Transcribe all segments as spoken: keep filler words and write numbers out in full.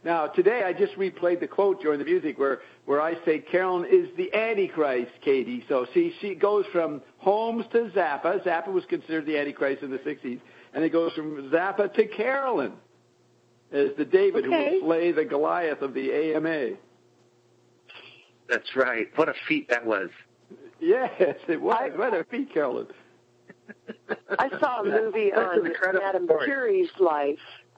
Now, today I just replayed the quote during the music where, where I say Carolyn is the Antichrist, Katie. So see, she goes from Holmes to Zappa. Zappa was considered the Antichrist in the sixties. And it goes from Zappa to Carolyn as the David okay. who will slay the Goliath of the A M A. That's right. What a feat that was. Yes, it was. I, what a feat, Carolyn. I saw a movie on Madame Curie's life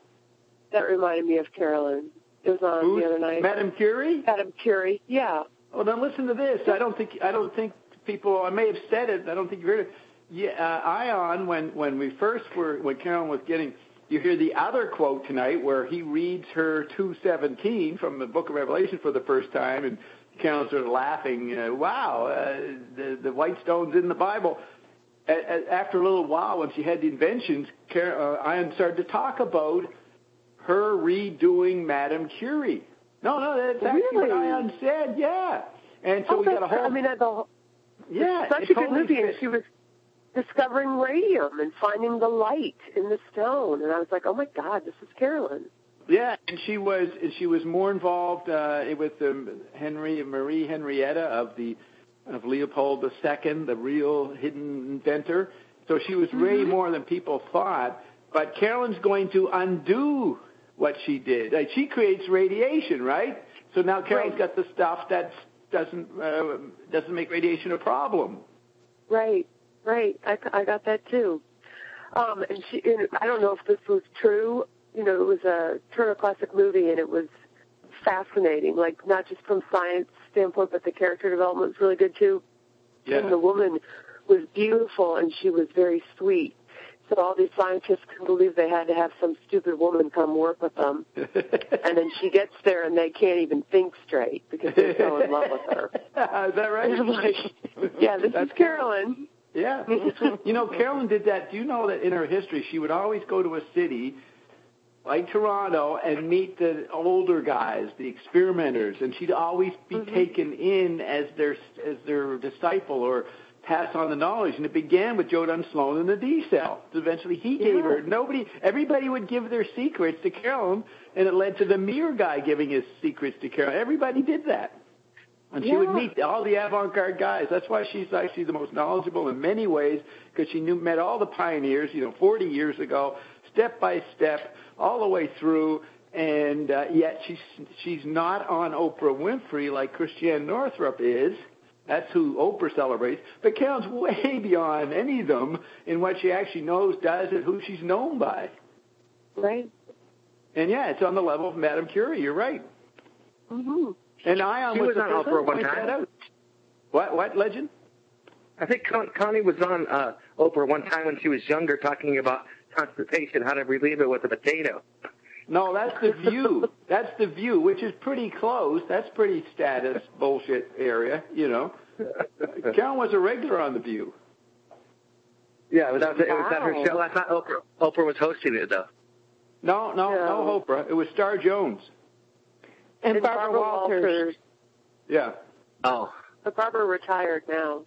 that reminded me of Carolyn. It was on Who's, the other night. Madame Curie? Madame Curie, yeah. Well, then listen to this. I don't think I don't think people. I may have said it. I don't think you heard it. Yeah, uh, Ion. When when we first were when Carolyn was getting, you hear the other quote tonight where he reads her two seventeen from the Book of Revelation for the first time, and Carolyn's sort of laughing. Uh, wow, uh, the the white stone's in the Bible. After a little while, when she had the inventions, uh, Ion started to talk about her redoing Madame Curie. No, no, that's actually really? what Ion said, yeah. And so oh, we got a whole... I mean, the whole, yeah, such a good totally movie, fit. And she was discovering radium and finding the light in the stone. And I was like, oh, my God, this is Carolyn. Yeah, and she was she was more involved uh, with um, Henry Marie Henrietta of the... of Leopold the Second, the real hidden inventor. So she was way mm-hmm. more than people thought. But Carolyn's going to undo what she did. Like, she creates radiation, right? So now Carolyn's right. got the stuff that doesn't uh, doesn't make radiation a problem. Right, right. I, I got that too. Um, and she, and I don't know if this was true. You know, it was a Turner Classic movie, and it was fascinating, like not just from science standpoint, but the character development was really good too. Yeah. And the woman was beautiful, and she was very sweet. So all these scientists couldn't believe they had to have some stupid woman come work with them. And then she gets there, and they can't even think straight because they're so in love with her. Is that right? Like, yeah, this That's is Carolyn. Yeah. You know, Carolyn did that. Do you know that in her history, she would always go to a city like Toronto and meet the older guys, the experimenters, and she'd always be mm-hmm. taken in as their as their disciple or pass on the knowledge. And it began with Joe Dunn Sloan and the D-Cell. Eventually he gave yeah. her, nobody, everybody would give their secrets to Carolyn, and it led to the Mir guy giving his secrets to Carolyn. Everybody did that. And she yeah. would meet all the avant-garde guys. That's why she's actually the most knowledgeable in many ways, because she knew, met all the pioneers, you know, forty years ago, step by step, all the way through, and uh, yet she's she's not on Oprah Winfrey like Christiane Northrup is. That's who Oprah celebrates. But Carolyn's way beyond any of them in what she actually knows, does, and who she's known by. Right. And, yeah, it's on the level of Madame Curie. You're right. Mm-hmm. And Ion she was, was on Oprah one time. What, what, Legend? I think Con- Connie was on uh, Oprah one time when she was younger talking about constipation, how to relieve it with a potato. No, that's The View. That's The View, which is pretty close. That's pretty status bullshit area, you know. Carolyn was a regular on The View. Yeah, but that was, it was that her show. I thought Oprah, Oprah was hosting it, though. No, no, no, no Oprah. It was Star Jones. And, and Barbara, Barbara Walters. Walters. Yeah. Oh. But Barbara retired now.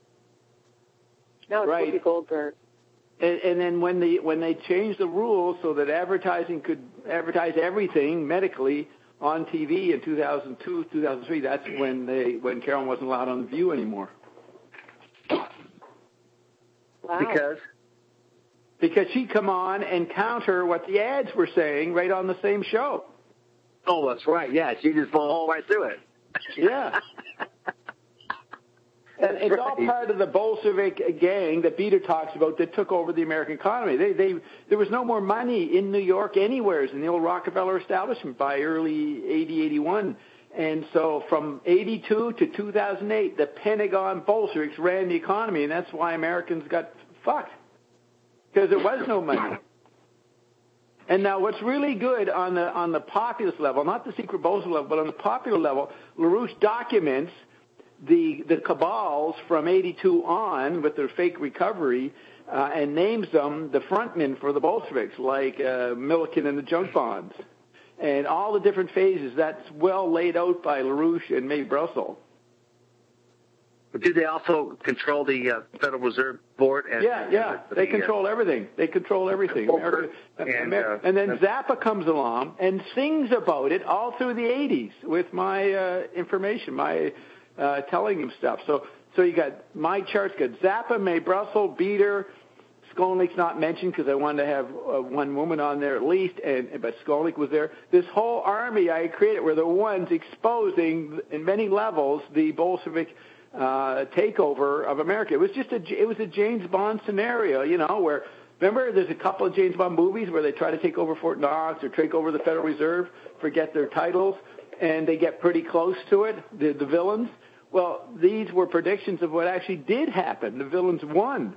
Now it's right. Whoopi Goldberg. And, and then when the when they changed the rules so that advertising could advertise everything medically on T V in two thousand two, two thousand three, that's when they when Carolyn wasn't allowed on The View anymore. Wow. Because? Because she'd come on and counter what the ads were saying right on the same show. Oh, that's right. Yeah, she just fall right through it. Yeah. And it's right. all part of the Bolshevik gang that Peter talks about that took over the American economy. They, they, there was no more money in New York anywhere in the old Rockefeller establishment by early eighty, eighty-one. And so from eighty-two to two thousand eight, the Pentagon Bolsheviks ran the economy, and that's why Americans got fucked, because there was no money. And now what's really good on the on the populist level, not the secret Bolshevik level, but on the popular level, LaRouche documents the the cabals from eighty-two on with their fake recovery uh, and names them the frontmen for the Bolsheviks, like uh, Milliken and the junk bonds. And all the different phases, that's well laid out by LaRouche and Mae Brussel. Do they also control the uh, Federal Reserve Board? And, yeah, yeah. and the, they the, control uh, everything. They control everything. America, and, America, uh, and then Zappa comes along and sings about it all through the eighties with my uh, information, my uh, telling him stuff. So, so you got my charts. Got Zappa, Mae Brussel, Beater. Skolnick's not mentioned because I wanted to have uh, one woman on there at least, and but Skolnick was there. This whole army I created were the ones exposing, in many levels, the Bolshevik uh, takeover of America. It was just a it was a James Bond scenario, you know, where remember there's a couple of James Bond movies where they try to take over Fort Knox or take over the Federal Reserve, forget their titles, and they get pretty close to it. The, the villains. Well, these were predictions of what actually did happen. The villains won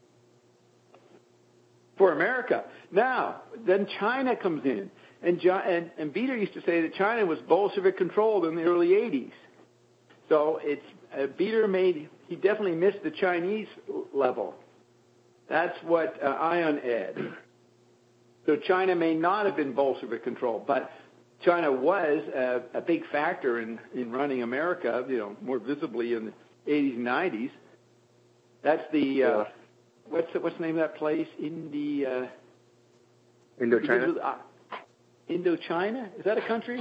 for America. Now, then China comes in, and, John, and, and Beater used to say that China was Bolshevik controlled in the early eighties. So it's uh, Beater made he definitely missed the Chinese level. That's what uh, Ion Ed. So China may not have been Bolshevik controlled, but China was a, a big factor in, in running America, you know, more visibly in the eighties and nineties. That's the uh, what's the, what's the name of that place? India. Indochina. Uh, Indochina? Is that a country?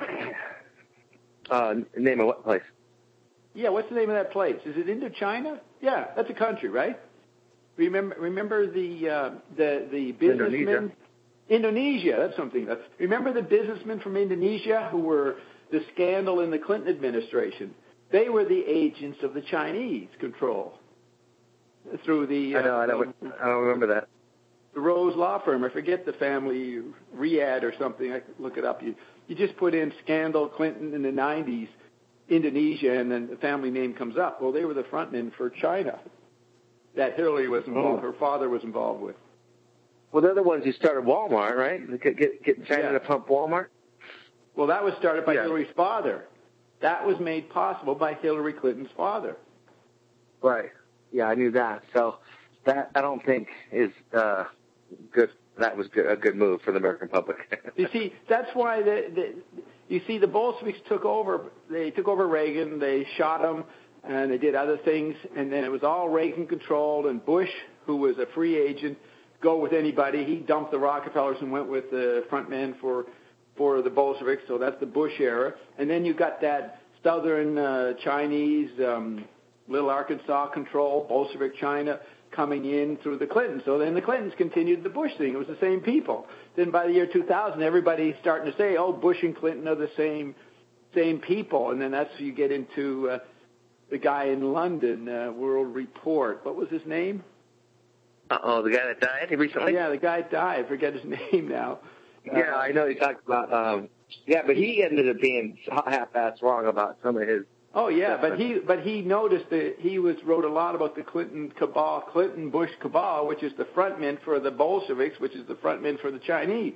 uh, name of what place? Yeah, what's the name of that place? Is it Indochina? Yeah, that's a country, right? Remember, remember the uh, the the businessmen. Indonesia. Indonesia, that's something. That's, remember the businessmen from Indonesia who were the scandal in the Clinton administration? They were the agents of the Chinese control through the. Uh, I know, I don't, I don't remember that. The Rose Law Firm. I forget the family, Riyadh or something. I could look it up. You you just put in scandal Clinton in the nineties, Indonesia, and then the family name comes up. Well, they were the front men for China that Hillary was involved. Oh. Her father was involved with. Well, they're the ones who started Walmart, right? Get, get, get China Yeah. to pump Walmart? Well, that was started by Yeah. Hillary's father. That was made possible by Hillary Clinton's father. Right. Yeah, I knew that. So that I don't think is uh, good. That was good, a good move for the American public. You see, that's why the, the you see the Bolsheviks took over. They took over Reagan. They shot him, and they did other things. And then it was all Reagan controlled. And Bush, who was a free agent, go with anybody. He dumped the Rockefellers and went with the front men for for the Bolsheviks. So that's the Bush era. And then you got that southern uh, Chinese, um, little Arkansas control, Bolshevik China coming in through the Clintons. So then the Clintons continued the Bush thing. It was the same people. Then by the year two thousand, everybody's starting to say, oh, Bush and Clinton are the same same people. And then that's you get into uh, the guy in London, uh, World Report. What was his name? Uh-oh, the guy that died recently? Yeah, the guy died. I forget his name now. Yeah, uh, I know you talked about, um, yeah, but he ended up being half-assed wrong about some of his. Oh yeah, but he but he noticed that he was wrote a lot about the Clinton cabal, Clinton Bush cabal, which is the front men for the Bolsheviks, which is the front men for the Chinese.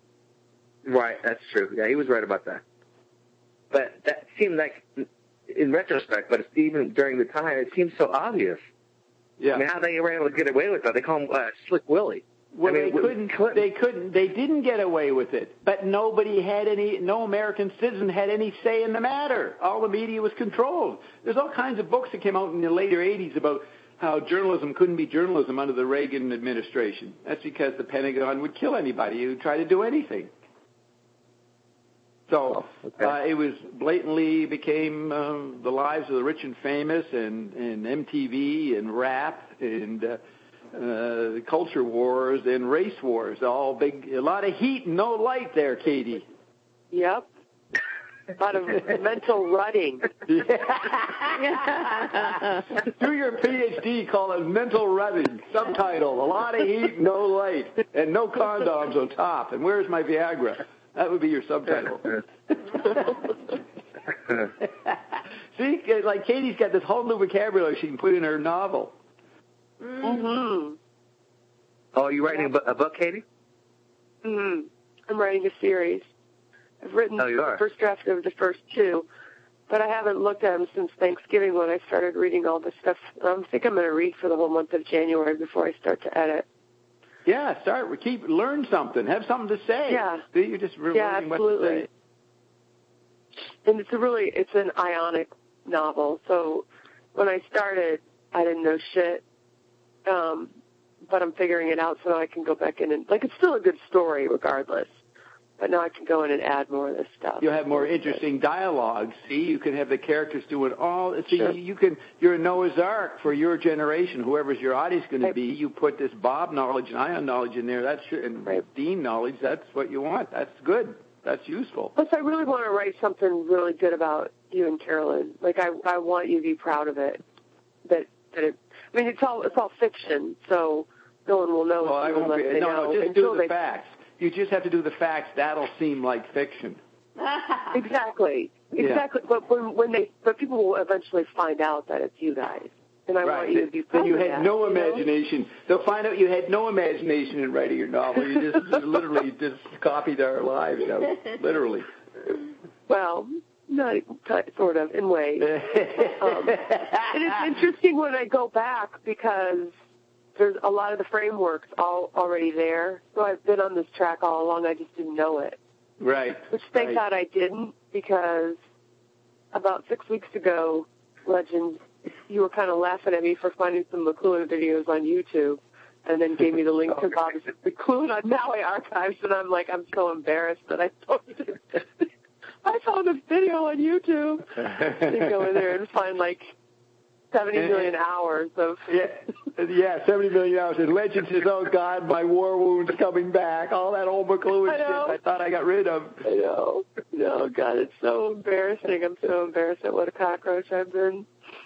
Right, that's true. Yeah, he was right about that. But that seemed like, in retrospect, but even during the time, it seemed so obvious. Yeah. I mean, how they were able to get away with that? They call him uh, Slick Willie. Well, I mean, they couldn't. Clinton. They couldn't. They didn't get away with it. But nobody had any. No American citizen had any say in the matter. All the media was controlled. There's all kinds of books that came out in the later eighties about how journalism couldn't be journalism under the Reagan administration. That's because the Pentagon would kill anybody who tried to do anything. So Oh, okay. uh, it was blatantly became um, the lives of the rich and famous, and, and M T V and rap and. Uh, Uh, the culture wars and race wars, all big, a lot of heat and no light there, Katie. Yep. A lot of mental rutting. Yeah. Do your P H D, call it mental rutting. Subtitle: a lot of heat, no light, and no condoms on top. And where's my Viagra? That would be your subtitle. See, like Katie's got this whole new vocabulary she can put in her novel. Mm-hmm. Oh, are you writing a, bu- a book, Katie? Mm-hmm. I'm writing a series. I've written Oh, you are? the first draft of the first two, but I haven't looked at them since Thanksgiving when I started reading all this stuff. I think I'm going to read for the whole month of January before I start to edit. Yeah, start. Keep learn something. Have something to say. Yeah. See, you're just re- Yeah, learning what to absolutely. say. And it's a really, it's an ionic novel, so when I started, I didn't know shit. Um, but I'm figuring it out so now I can go back in and, like, it's still a good story regardless. But now I can go in and add more of this stuff. You'll have more interesting dialogue. See, you can have the characters doing all. See, Sure. you can. You're a Noah's Ark for your generation. Whoever's your audience going to be, you put this Bob knowledge and Ion knowledge in there. That's and Right. Dean knowledge. That's what you want. That's good. That's useful. Plus, I really want to write something really good about you and Carolyn. Like, I, I want you to be proud of it. That, that it. I mean, it's all it's all fiction, so no one will know. Well, I won't unless be. they No, know no, just until do the they, facts. You just have to do the facts. That'll seem like fiction. Exactly. Yeah. Exactly. But when when they, but people will eventually find out that it's you guys, and I Right. want you to be proud Then you of had that, no you know? imagination. They'll find out you had no imagination in writing your novel. You just you literally just copied our lives out, literally. Well, not sort of in ways. um, and it's interesting when I go back because there's a lot of the frameworks all already there. So I've been on this track all along. I just didn't know it. Right. Which thank right. God I didn't, because about six weeks ago, Legends, you were kind of laughing at me for finding some McLuhan videos on YouTube, and then gave me the link to Bob's McLuhan on Maui Archives, and I'm like, I'm so embarrassed that I posted this. I found a video on YouTube. And go in there and find like seventy million hours of... Yeah, yeah, seventy million hours. And Legend says, oh, God, my war wound's coming back. All that old McLuhan I shit know. I thought I got rid of. I know. No, God, it's so embarrassing. I'm so embarrassed at what a cockroach I've been.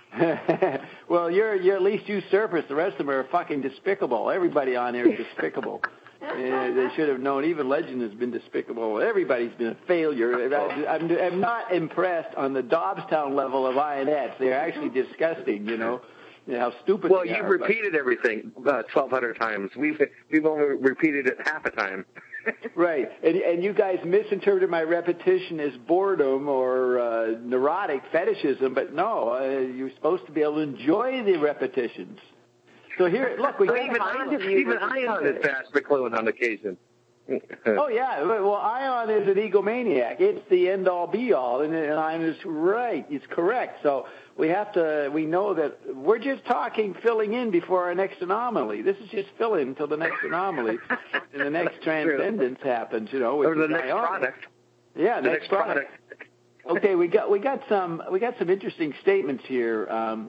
Well, you're, you're at least you surface. The rest of them are fucking despicable. Everybody on there is despicable. Uh, they should have known. Even Legend has been despicable. Everybody's been a failure. I'm, I'm not impressed on the Dobbstown level of Ionettes. They're actually disgusting, you know. You know, how stupid Well, they you've are, repeated everything uh, twelve hundred times. We've we've only repeated it half a time. Right, and, and you guys misinterpreted my repetition as boredom or uh, neurotic fetishism, but no, uh, you're supposed to be able to enjoy the repetitions. So here, look, we Well, got even Ion. even Ion is fast McLuhan on occasion. Oh yeah, well, Ion is an egomaniac. It's the end all be all, and, and Ion is right. It's correct. So we have to. We know that we're just talking, filling in before our next anomaly. This is just fill in until the next anomaly, and the next transcendence happens. You know, with Or the the next Ionic. product. Yeah, The next, next product. product. Okay, we got we got some we got some interesting statements here. Um,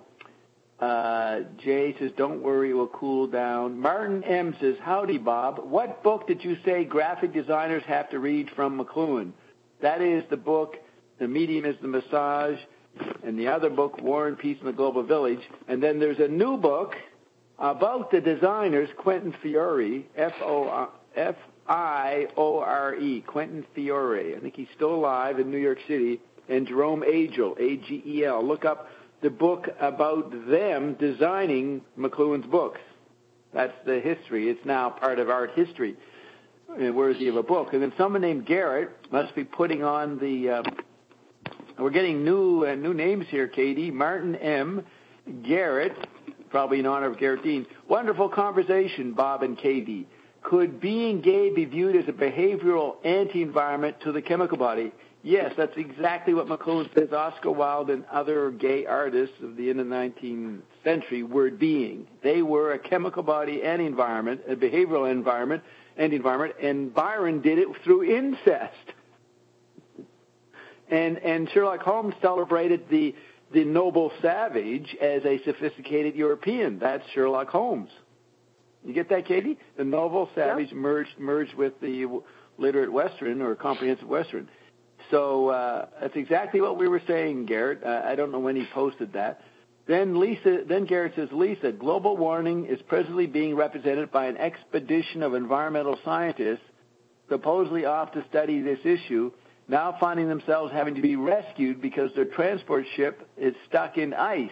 uh, Jay says, "Don't worry, it will cool down." Martin M says, "Howdy, Bob. What book did you say graphic designers have to read from McLuhan?" That is the book, "The Medium is the Massage," and the other book, "War and Peace in the Global Village." And then there's a new book about the designers, Quentin Fiore, F O F I O R E, Quentin Fiore. I think he's still alive in New York City. And Jerome Agel, A G E L. Look up the book about them designing McLuhan's books. That's the history. It's now part of art history, and worthy of a book. And then someone named Garrett must be putting on the. Uh, we're getting new uh, new names here, Katie. Martin M. Garrett, probably in honor of Garrett Dean. Wonderful conversation, Bob and Katie. Could being gay be viewed as a behavioral anti-environment to the chemical body? Yes, that's exactly what McLuhan says Oscar Wilde and other gay artists of the end of the nineteenth century were being. They were a chemical body and environment, a behavioral environment and environment, and Byron did it through incest. And and Sherlock Holmes celebrated the the noble savage as a sophisticated European. That's Sherlock Holmes. You get that, Katie? The noble savage yeah. merged merged with the literate Western or comprehensive Western. So uh, that's exactly what we were saying, Garrett. Uh, I don't know when he posted that. Then Lisa, then Garrett says, Lisa, global warming is presently being represented by an expedition of environmental scientists supposedly off to study this issue, now finding themselves having to be rescued because their transport ship is stuck in ice.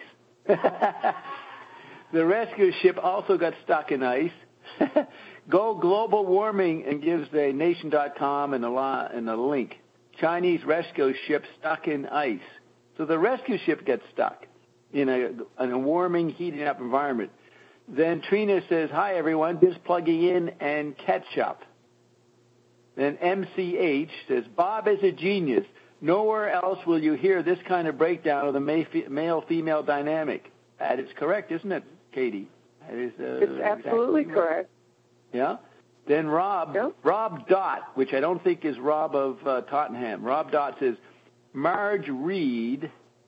The rescue ship also got stuck in ice. Go global warming and gives the nation dot com and a, and a link. Chinese rescue ship stuck in ice. So the rescue ship gets stuck in a, in a warming, heating up environment. Then Trina says, hi, everyone, just plugging in and catch up. Then M C H says, Bob is a genius. Nowhere else will you hear this kind of breakdown of the male-female dynamic. That is correct, isn't it, Katie? That is, uh, It's absolutely exactly right. correct. Yeah. Then Rob, Yep. Rob Dott, which I don't think is Rob of uh, Tottenham. Rob Dott says, Marge Reed,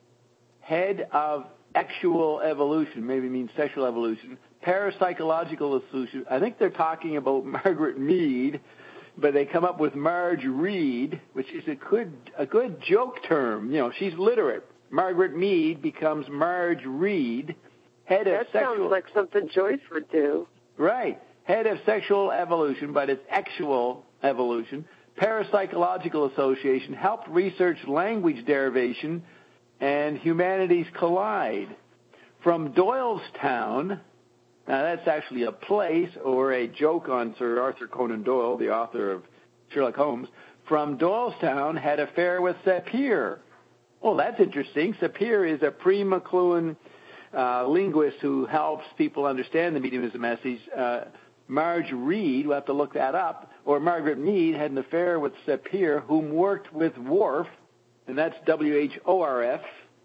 head of sexual evolution, maybe means sexual evolution, parapsychological evolution. I think they're talking about Margaret Mead, but they come up with Marge Reed, which is a good a good joke term. You know, she's literate. Margaret Mead becomes Marge Reed, head of That sexual. sounds like something Joyce would do. Right. Head of sexual evolution, but it's actual evolution. Parapsychological Association helped research language derivation and humanities collide. From Doylestown, now that's actually a place or a joke on Sir Arthur Conan Doyle, the author of Sherlock Holmes. From Doylestown had affair with Sapir. Well, that's interesting. Sapir is a pre-McLuhan uh, linguist who helps people understand the medium of the message. Uh, Marge Reed, we'll have to look that up, or Margaret Mead had an affair with Sapir, whom worked with Worf, and that's W H O R F,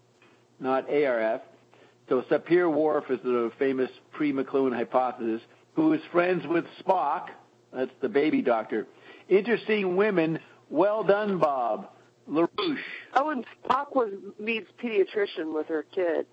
not A R F. So Sapir-Whorf is the famous pre-McLuhan hypothesis, who is friends with Spock, that's the baby doctor. Interesting women, well done, Bob. LaRouche. Oh, and Spock was Mead's pediatrician with her kid.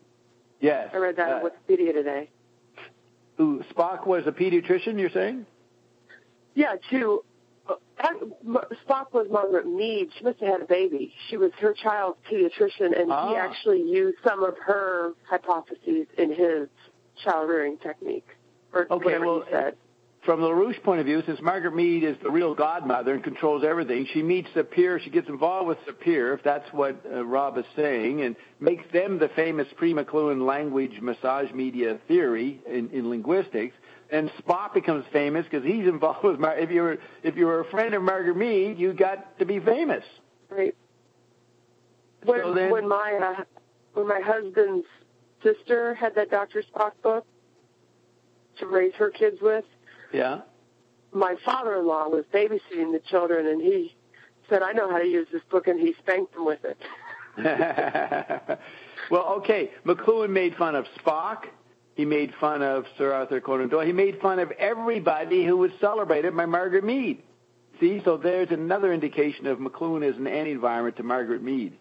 Yes. I read that uh, on Wikipedia today. Who, Spock was a pediatrician, you're saying? Yeah, too. Uh, Spock was Margaret Mead. She must have had a baby. She was her child's pediatrician, and Ah. he actually used some of her hypotheses in his child-rearing technique, or Okay, whatever well, he said. From the LaRouche point of view, since Margaret Mead is the real godmother and controls everything, she meets Sapir, she gets involved with Sapir, if that's what uh, Rob is saying, and makes them the famous pre-McLuhan language massage media theory in, in linguistics. And Spock becomes famous because he's involved with Mar- if you were if you were a friend of Margaret Mead, you got to be famous. Right. When, So then- when my uh, when my husband's sister had that Doctor Spock book to raise her kids with, Yeah. my father-in-law was babysitting the children, and he said, "I know how to use this book," and he spanked them with it. Well, okay. McLuhan made fun of Spock. He made fun of Sir Arthur Conan Doyle. He made fun of everybody who was celebrated by Margaret Mead. See, so there's another indication of McLuhan as an anti-environment to Margaret Mead.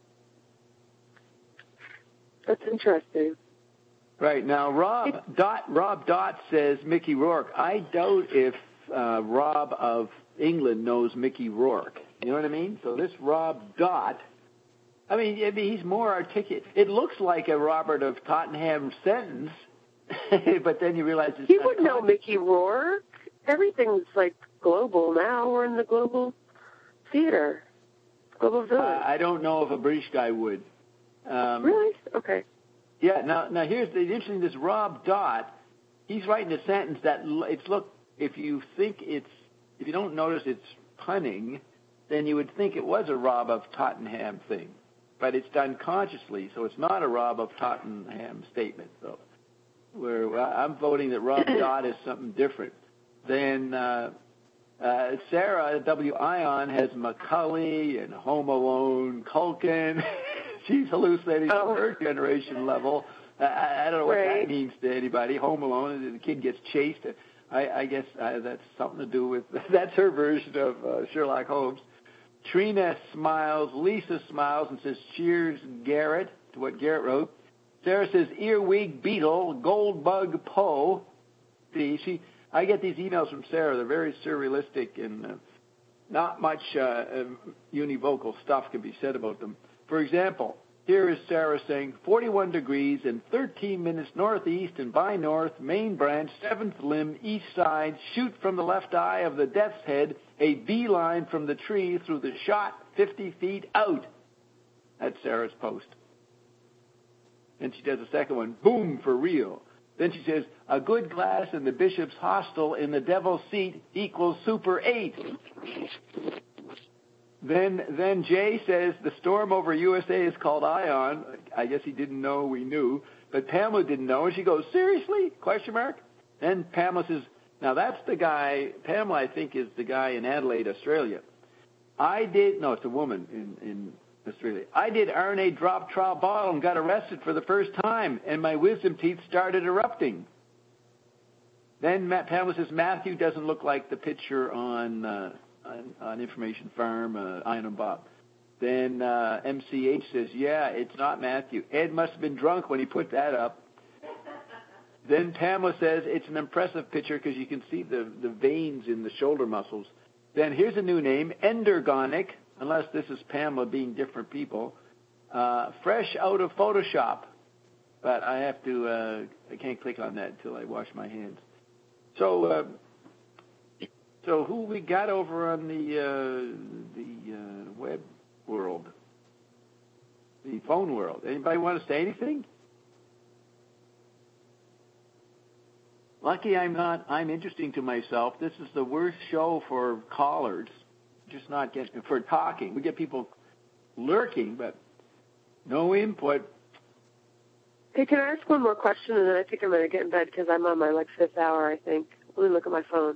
That's interesting. Right. Now, Rob Dot, Rob Dott says Mickey Rourke. I doubt if uh, Rob of England knows Mickey Rourke. You know what I mean? So this Rob Dott, I mean, I mean he's more articulate. It looks like a Robert of Tottenham sentence, but then you realize it's He not would know con- Mickey Rourke. Everything's like global now. We're in the global theater, global village. Uh, I don't know if a British guy would. Um, Really? Okay. Yeah. Now, now here's the interesting. This Rob Dott, he's writing a sentence that l- it's look. If you think it's, if you don't notice it's punning, then you would think it was a Rob of Tottenham thing, but it's done consciously, so it's not a Rob of Tottenham statement. So, where well, I'm voting that Rob Dott is something different. Then uh, uh, Sarah W. Ion has Macaulay and Home Alone, Culkin. She's hallucinating Oh. from her generation level. Uh, I, I don't know what Right. that means to anybody. Home Alone, the kid gets chased. I, I guess uh, that's something to do with, that's her version of uh, Sherlock Holmes. Trina smiles, Lisa smiles and says, cheers, Garrett, to what Garrett wrote. Sarah says, earwig beetle, gold bug Poe. See, she, I get these emails from Sarah. They're very surrealistic and uh, not much uh, uh, univocal stuff can be said about them. For example, here is Sarah saying, forty-one degrees and thirteen minutes northeast and by north, main branch, seventh limb, east side, shoot from the left eye of the death's head, a V-line from the tree through the shot, fifty feet out. That's Sarah's post. And she does a second one, boom, for real. Then she says, a good glass in the bishop's hostel in the devil's seat equals super eight. Then then Jay says the storm over U S A is called Ion. I guess he didn't know we knew. But Pamela didn't know. And she goes, seriously? Question mark. Then Pamela says, now that's the guy, Pamela I think is the guy in Adelaide, Australia. I did, no, it's a woman in, in Australia. I did R N A drop trial bottle and got arrested for the first time, and my wisdom teeth started erupting. Then Matt Pamela says, Matthew doesn't look like the picture on uh, on, on Information Farm, uh, Ian and Bob. Then uh, M C H says, yeah, it's not Matthew. Ed must have been drunk when he put that up. Then Pamela says, it's an impressive picture because you can see the, the veins in the shoulder muscles. Then here's a new name, Endergonic, unless this is Pamela being different people, uh, fresh out of Photoshop. But I have to, uh, I can't click on that until I wash my hands. So, uh, so who we got over on the uh, the uh, web world, the phone world? Anybody want to say anything? Lucky I'm not. I'm interesting to myself. This is the worst show for callers. Just not getting for talking. We get people lurking, but no input. Hey, can I ask one more question, and then I think I'm going to get in bed because I'm on my like fifth hour, I think. Let me look at my phone.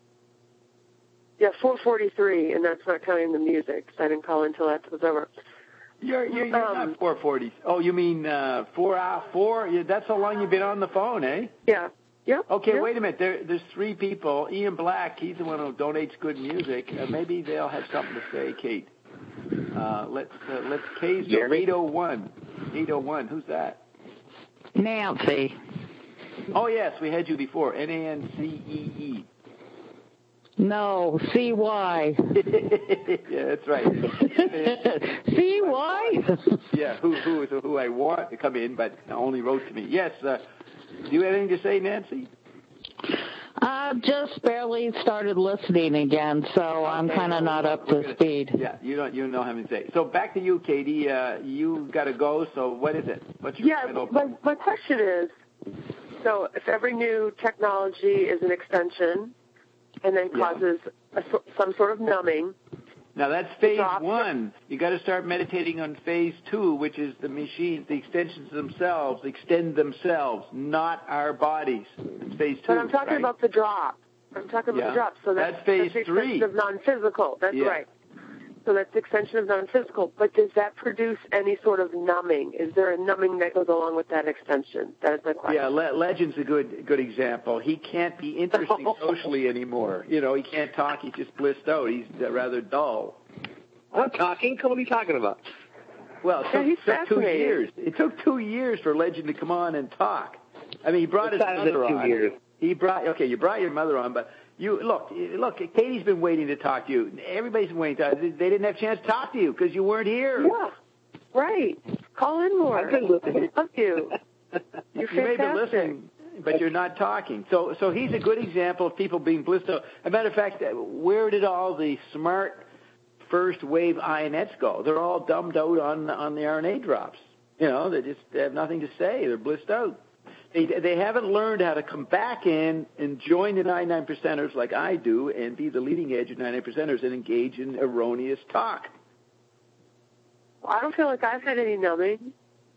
Yeah, four forty-three, and that's not counting the music, because I didn't call until that was over. You're, you're, you're um, not four forty. Oh, you mean uh, four hour, four? Yeah, that's how long you've been on the phone, eh? Yeah. Yep. Okay, yep. wait a minute. There, there's three people. Ian Black, he's the one who donates good music. Uh, maybe they'll have something to say, Kate. Uh, let's uh, let's case eight oh one. eight oh one. Who's that? Nancy. Oh, yes, we had you before. N A N C E E. No, C Y. Yeah, that's right. C Y? Yeah, who who is who I want to come in, but only wrote to me. Yes, uh, do you have anything to say, Nancy? I've just barely started listening again, so I'm kind of not up to speed. Yeah, you don't you don't know how to say. So back to you, Katie. Uh, you got to go. So what is it? What's your yeah, final? my my question is, so if every new technology is an extension, and then causes yeah. a, some sort of numbing. Now that's phase one. You got to start meditating on phase two, which is the machines, the extensions themselves extend themselves, not our bodies. It's phase two. But I'm talking right? about the drop. I'm talking about yeah. the drop. So that's, that's phase that's the three. extension of non-physical. That's yeah. right. So that's the extension of non-physical. But does that produce any sort of numbing? Is there a numbing that goes along with that extension? That is my question. Yeah, Le- Legend's a good good example. He can't be interesting socially anymore. You know, he can't talk. He's just blissed out. He's uh, rather dull. I'm talking. What are you talking about? Well, it yeah, took, he's took two fascinating. years. It took two years for Legend to come on and talk. I mean, he brought his mother two on. Years. He brought okay. You brought your mother on, but you look, look. Katie's been waiting to talk to you. Everybody's been waiting to talk. They didn't have a chance to talk to you because you weren't here. Yeah, right. Call in more. I've been listening. Love you. You're fantastic. You may be listening, but you're not talking. So, so he's a good example of people being blissed out. As a matter of fact, where did all the smart first wave I N Ets go? They're all dumbed out on on the R N A drops. You know, they just they have nothing to say. They're blissed out. They they haven't learned how to come back in and join the ninety-nine percenters like I do and be the leading edge of ninety-nine percenters and engage in erroneous talk. Well, I don't feel like I've had any numbing.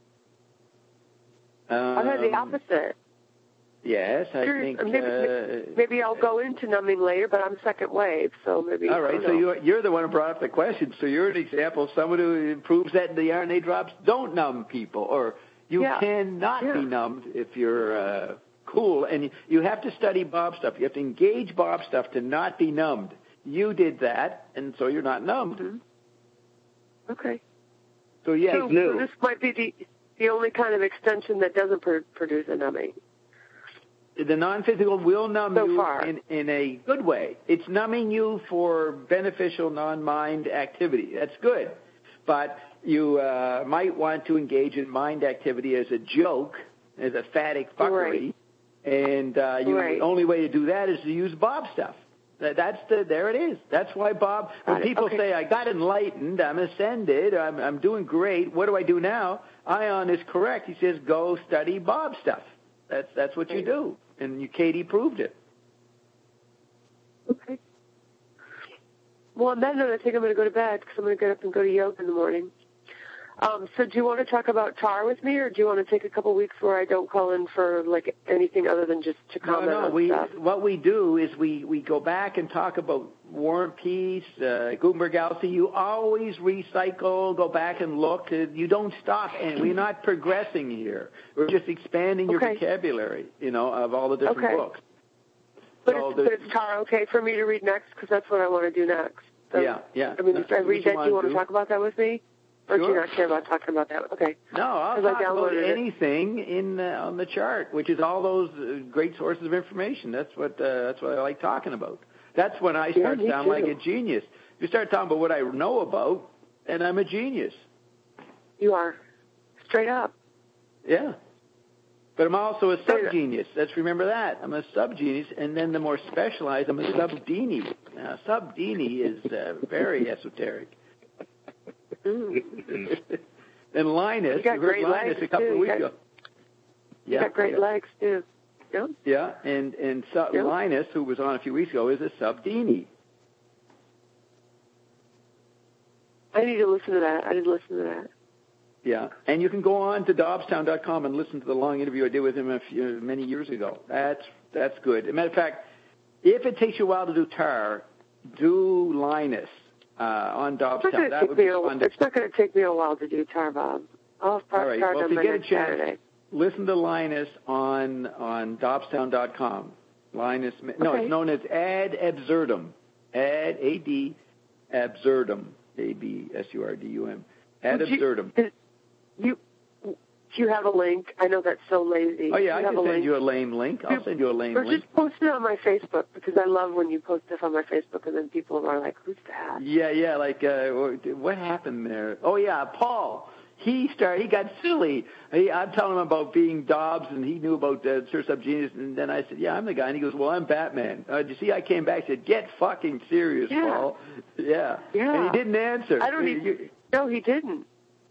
Um, I've had the opposite. Yes, I Sure, think. maybe, uh, maybe I'll go into numbing later, but I'm second wave, so maybe. All right, so you're, you're the one who brought up the question. So you're an example of someone who proves that the R N A drops don't numb people, or you yeah. cannot yeah. be numbed if you're uh, cool. And you have to study Bob stuff. You have to engage Bob stuff to not be numbed. You did that, and so you're not numbed. Mm-hmm. Okay. So yeah, so, so this might be the the only kind of extension that doesn't pr- produce a numbing. The non-physical will numb so you far. in, in a good way. It's numbing you for beneficial non-mind activity. That's good. But you uh, might want to engage in mind activity as a joke, as a phatic fuckery. Right. And uh, you, right. the only way to do that is to use Bob stuff. That, that's the, there it is. That's why Bob, when got people okay. say, I got enlightened, I'm ascended, I'm, I'm doing great, what do I do now? Ion is correct. He says, go study Bob stuff. That's that's what you do, and you, Katie proved it. Okay. Well, on that note, I think I'm going to go to bed because I'm going to get up and go to yoga in the morning. Um, so do you want to talk about Tar with me, or do you want to take a couple weeks where I don't call in for like anything other than just to comment no, no, on we, stuff? What we do is we, we go back and talk about War and Peace, uh, Gutenberg Galaxy. You always recycle, go back and look. You don't stop, and we're not progressing here. We're just expanding your Okay. vocabulary, you know, of all the different Okay. books. But, So it's, the- but it's Tar okay for me to read next? Because that's what I want to do next. So, Yeah, yeah. I mean, if I That's read what you that, do you wanna want to do. talk about that with me? Or do you Sure. not care about talking about that? Okay. No, I'll 'Cause I talk about downloaded it. anything in uh, on the chart, which is all those uh, great sources of information. That's what uh, that's what I like talking about. That's when I Yeah, start to me sound too. like a genius. You start talking about what I know about, and I'm a genius. You are. Straight up. Yeah. But I'm also a Straight up. sub-genius. Let's remember that. I'm a sub-genius, and then the more specialized, I'm a sub-dini. Now, sub-dini is uh, very esoteric. Mm. And Linus, You got we heard great Linus legs, a couple too. of You weeks got- ago. You got great yeah. legs, too. Yeah? Yeah, and and so, Yeah. Linus, who was on a few weeks ago, is a sub-dini. I need to listen to that. I didn't listen to that. Yeah, and you can go on to Dobbstown dot com and listen to the long interview I did with him a few, many years ago. That's that's good. As a matter of fact, if it takes you a while to do Tar, do Linus uh, on It's not Dobbstown. going to That take would me be a, fun. To, it's not going to take me a while to do Tar, Bob. I'll have all right. Tar Well, if done you by get a next chance, Saturday. listen to Linus on on Dobbstown dot com. Linus, no, Okay. it's known as Ad Absurdum. Ad A D Absurdum. A B S U R D U M. Ad Would you- Absurdum. is- You, do you have a link? I know that's so lazy. Oh, yeah, Do I you have can a send link? you a lame link. I'll send you a lame Or link. just post it on my Facebook, because I love when you post stuff on my Facebook and then people are like, who's that? Yeah, yeah, like, uh, what happened there? Oh, yeah, Paul. He started, he got silly. He, I'm telling him about being Dobbs, and he knew about uh, Sir Subgenius, and then I said, yeah, I'm the guy. And he goes, well, I'm Batman. Uh, did you see I came back and said, get fucking serious, Yeah. Paul. Yeah. Yeah. And he didn't answer. I don't You- even, you- no, he didn't.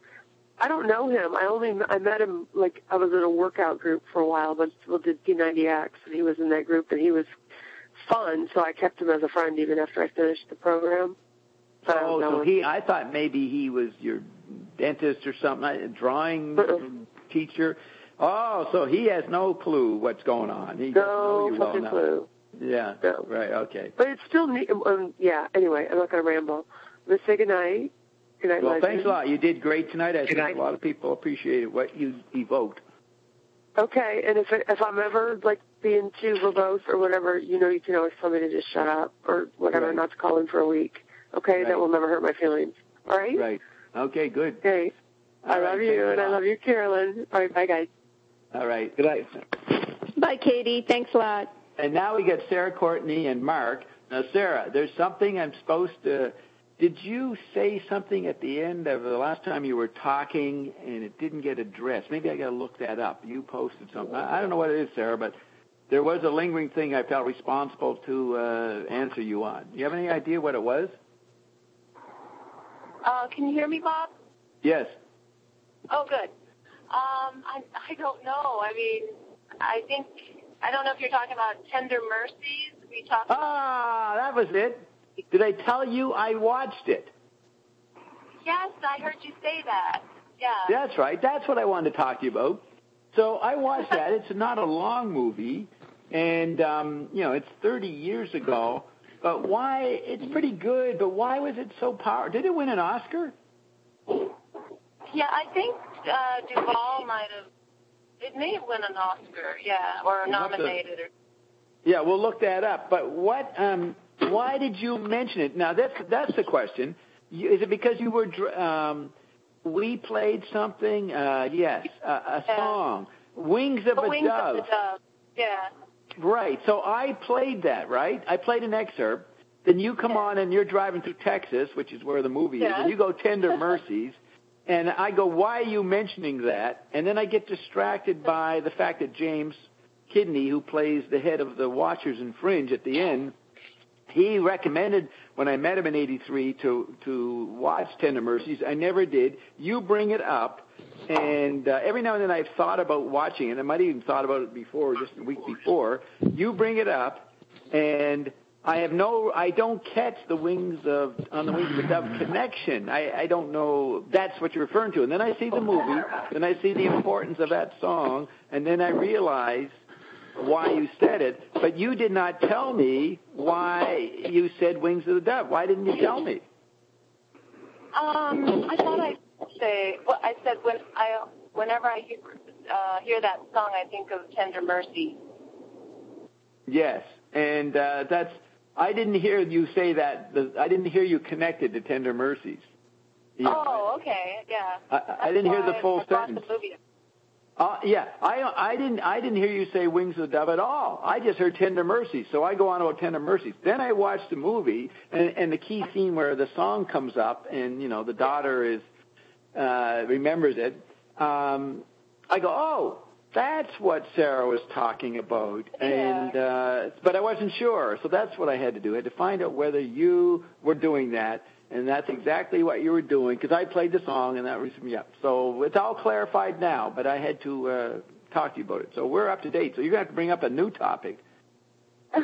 I don't know him. I only, I met him, like, I was in a workout group for a while, but we did P ninety X, and he was in that group, and he was fun, so I kept him as a friend even after I finished the program. But I Oh, don't know so him. he, I thought maybe he was your dentist or something, a drawing Uh-uh. teacher. Oh, so he has no clue what's going on. He doesn't know No you well fucking enough. clue. Yeah, No. right, okay. But it's still neat. Um, yeah, anyway, I'm not going to ramble. Let's say goodnight. Good night, Well, legend. thanks a lot. You did great tonight. I Good think night. a lot of people appreciated what you evoked. Okay, and if it, if I'm ever like being too verbose or whatever, you know, you can always tell me to just shut up or whatever, Right. not to call in for a week. Okay, Right. that will never hurt my feelings. All right. Right. Okay, good. Okay. I All right, love you, thanks a and I lot. love you, Carolyn. All right, bye, guys. All right. Good night. Bye, Katie. Thanks a lot. And now we got Sarah Courtney and Mark. Now, Sarah, there's something I'm supposed to. Did you say something at the end of the last time you were talking and it didn't get addressed? Maybe I got to look that up. You posted something. I I don't know what it is, Sarah, but there was a lingering thing I felt responsible to uh, answer you on. Do you have any idea what it was? Uh, can you hear me, Bob? Yes. Oh, good. Um, I, I don't know. I mean, I think, I don't know if you're talking about Tender Mercies. We talked about, Ah, that was it. Did I tell you I watched it? yes, I heard you say that. Yeah. That's right. That's what I wanted to talk to you about. So I watched that. It's not a long movie, and um, you know, it's thirty years ago. But why? It's pretty good. But why was it so powerful? Did it win an Oscar? Yeah, I think uh, Duvall might have, it may have won an Oscar, yeah, or We'll have to- nominated. Or, Yeah, we'll look that up. But what? Um, why did you mention it? Now that's that's the question. You, is it because you were? dr- Um, we played something. Uh, yes, a, a Yeah. song, "Wings of the a Wings Dove." of the Dove. Yeah. Right. So I played that, right? I played an excerpt. Then you come on and you're driving through Texas, which is where the movie is, Yeah. and you go Tender Mercies. And I go, why are you mentioning that? And then I get distracted by the fact that James Kidney, who plays the head of the Watchers in Fringe at the end, he recommended when I met him in eighty-three to to watch Tender Mercies. I never did. You bring it up. And uh, every now and then I've thought about watching it. I might have even thought about it before, just a week before. You bring it up, and I have no, I don't catch the wings of, on the wings of a dove connection. I, I don't know, that's what you're referring to. And then I see the movie, then I see the importance of that song, and then I realize why you said it. But you did not tell me why you said wings of the dove. Why didn't you tell me? Um, I thought I'd say, well, I said when I, whenever I hear, uh, hear that song, I think of Tender Mercy. Yes, and uh, that's, I didn't hear you say that. The, I didn't hear you connected to Tender Mercies. You know, oh, okay, yeah. I, I didn't hear the full I sentence. The movie. Uh, yeah, I I didn't I didn't hear you say Wings of the Dove at all. I just heard Tender Mercies, so I go on about Tender Mercies. Then I watched the movie, and, and the key scene where the song comes up, and you know the daughter is uh, remembers it. Um, I go, oh, that's what Sarah was talking about, Yeah. and uh, but I wasn't sure, so that's what I had to do. I had to find out whether you were doing that. And that's exactly what you were doing, because I played the song, and that was, yeah. So it's all clarified now, but I had to uh, talk to you about it. So we're up to date. So you're going to have to bring up a new topic. Well,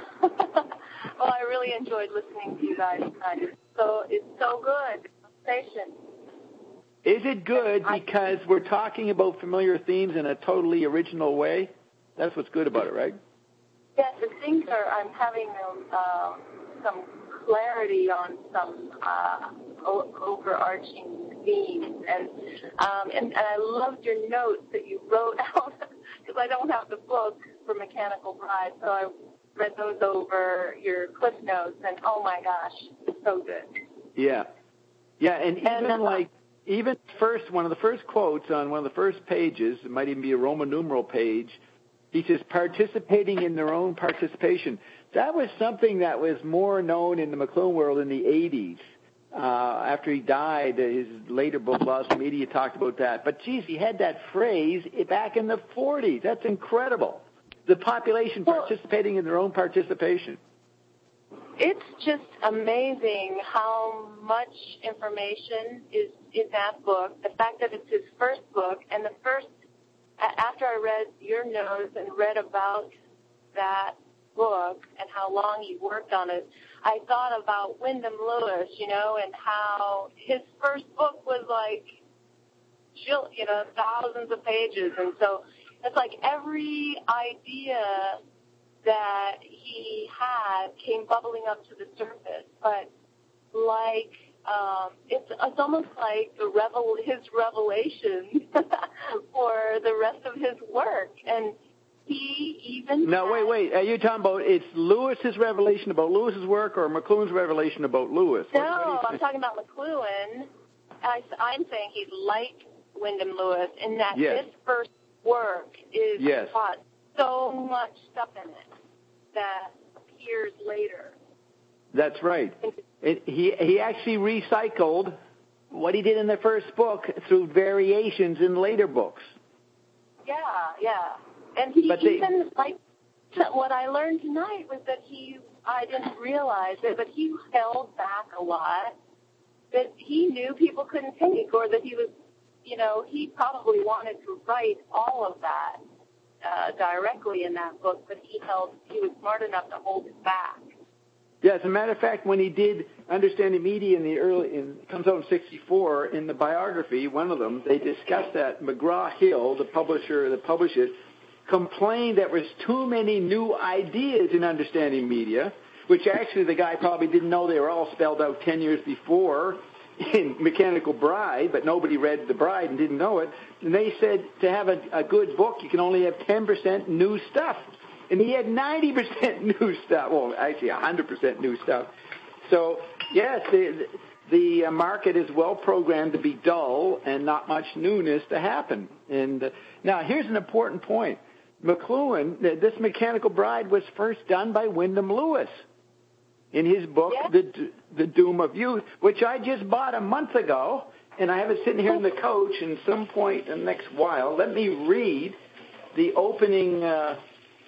I really enjoyed listening to you guys tonight. It's so, it's so good. Station. Is it good because we're talking about familiar themes in a totally original way? That's what's good about it, right? Yes, the things are, I'm having um, some clarity on some uh, o- overarching themes, and, um, and and I loved your notes that you wrote out, because I don't have the book for Mechanical Bride, so I read those over your cliff notes, and oh my gosh, it's so good. Yeah, yeah, and even and, uh, like even first one of the first quotes on one of the first pages, it might even be a Roman numeral page. He says, participating in their own participation. That was something that was more known in the McLuhan world in the eighties. Uh, after he died, his later book, Lost Media, talked about that. But, geez, he had that phrase back in the forties. That's incredible. The population participating in their own participation. It's just amazing how much information is in that book. The fact that it's his first book, and the first after I read your notes and read about that book and how long he worked on it, I thought about Wyndham Lewis, you know, and how his first book was like, you know, thousands of pages. And so it's like every idea that he had came bubbling up to the surface. But like, Um, it's, it's almost like the revel, his revelation for the rest of his work. And he even... No, had, wait, wait. Are you talking about it's Lewis's revelation about Lewis's work or McLuhan's revelation about Lewis? No, what, what I'm talking about McLuhan. I, I'm saying he's like Wyndham Lewis in that yes. his first work is yes. got so much stuff in it that appears later. That's right. It, he he actually recycled what he did in the first book through variations in later books. Yeah, yeah. And he but they, even, like, what I learned tonight was that he, I didn't realize it, but he held back a lot that he knew people couldn't take, or that he was, you know, he probably wanted to write all of that uh, directly in that book, but he held, he was smart enough to hold it back. Yeah, as a matter of fact, when he did Understanding Media in the early, in, it comes out in sixty-four, in the biography, one of them, they discussed that McGraw-Hill, the publisher that published it, complained that there was too many new ideas in Understanding Media, which actually the guy probably didn't know they were all spelled out ten years before in Mechanical Bride, but nobody read The Bride and didn't know it. And they said to have a, a good book, you can only have ten percent new stuff. And he had ninety percent new stuff. Well, actually, one hundred percent new stuff. So, yes, the, the market is well programmed to be dull and not much newness to happen. And uh, now, here's an important point. McLuhan, this Mechanical Bride was first done by Wyndham Lewis in his book, yeah. the, the Doom of Youth, which I just bought a month ago, and I have it sitting here in the coach, and some point in the next while, let me read the opening uh,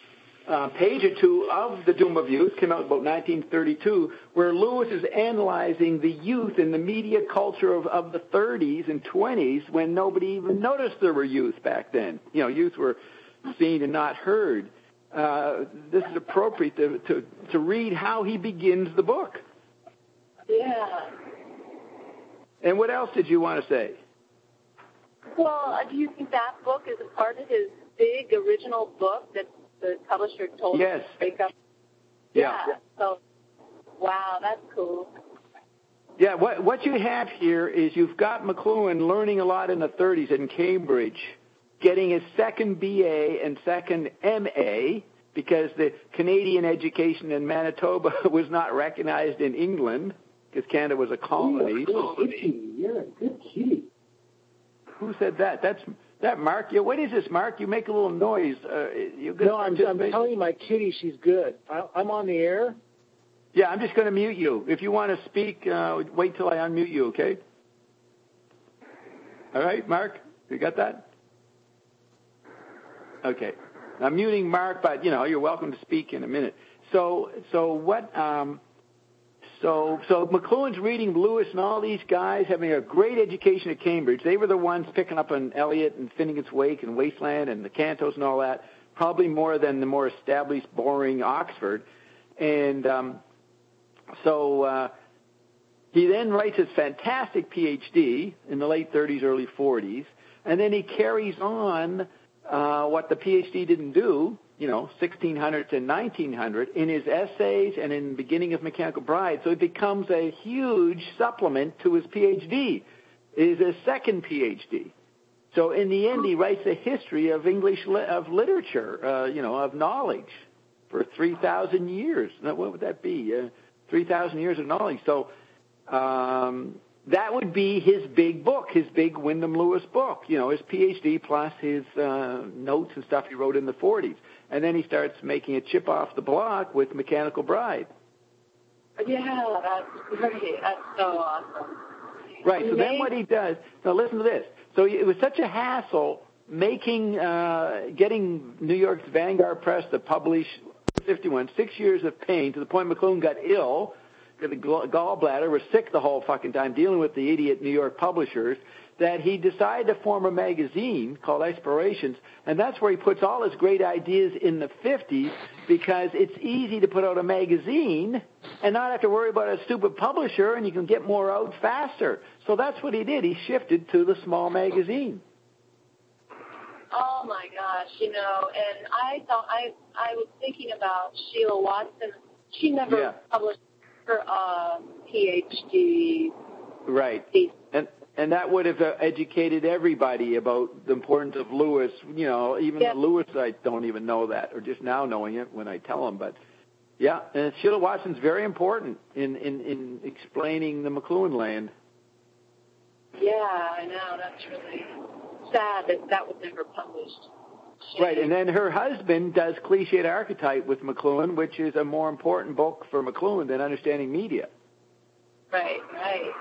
uh, page or two of the Doom of Youth, came out about nineteen thirty-two, where Lewis is analyzing the youth and the media culture of, of the thirties and twenties when nobody even noticed there were youth back then. You know, youth were seen and not heard. uh, this is appropriate to, to, to read how he begins the book. Yeah. And what else did you want to say? Well, uh, do you think that book is a part of his big original book that the publisher told yes. him to break up? Yeah. yeah. So, wow, that's cool. Yeah, what what you have here is you've got McLuhan learning a lot in the thirties in Cambridge, getting his second B A and second M A because the Canadian education in Manitoba was not recognized in England because Canada was a colony. Ooh, good kitty. You're a good kitty. Who said that? That's that Mark. Yeah, what is this, Mark? You make a little noise. Uh, you no, I'm, I'm telling my kitty she's good. I, I'm on the air. Yeah, I'm just going to mute you. If you want to speak, uh, wait till I unmute you, okay? All right, Mark? You got that? Okay. I'm muting Mark, but, you know, you're welcome to speak in a minute. So so what um, so so McLuhan's reading Lewis and all these guys having a great education at Cambridge. They were the ones picking up on Eliot and Finnegan's Wake and Wasteland and the Cantos and all that, probably more than the more established, boring Oxford. And um So uh, he then writes his fantastic P H D in the late thirties, early forties, and then he carries on uh, what the P H D didn't do, you know, sixteen hundred to nineteen hundred, in his essays and in the beginning of Mechanical Bride. So it becomes a huge supplement to his P H D. It is his second P H D. So in the end, he writes a history of English li- of literature, uh, you know, of knowledge for three thousand years. Now, what would that be? Uh, three thousand years of knowledge. So um, that would be his big book, his big Wyndham Lewis book, you know, his P H D plus his uh, notes and stuff he wrote in the forties. And then he starts making a chip off the block with Mechanical Bride. Yeah, that's great. That's so awesome. Right, so then what he does, now listen to this. So it was such a hassle making, uh, getting New York's Vanguard Press to publish fifty-one, six years of pain to the point McLuhan got ill, got the gallbladder, was sick the whole fucking time dealing with the idiot New York publishers, that he decided to form a magazine called Explorations, and that's where he puts all his great ideas in the fifties because it's easy to put out a magazine and not have to worry about a stupid publisher, and you can get more out faster. So that's what he did. He shifted to the small magazine. Oh my gosh, you know, and I thought I I was thinking about Sheila Watson. She never yeah. published her uh, P H D. Right. And and that would have educated everybody about the importance of Lewis. You know, even yeah. the Lewisite don't even know that, or just now knowing it when I tell them. But yeah, and Sheila Watson's very important in in, in explaining the McLuhan land. Yeah, I know. That's really sad that that was never published. Shame. Right, and then her husband does Cliched Archetype with McLuhan, which is a more important book for McLuhan than Understanding Media. Right, right.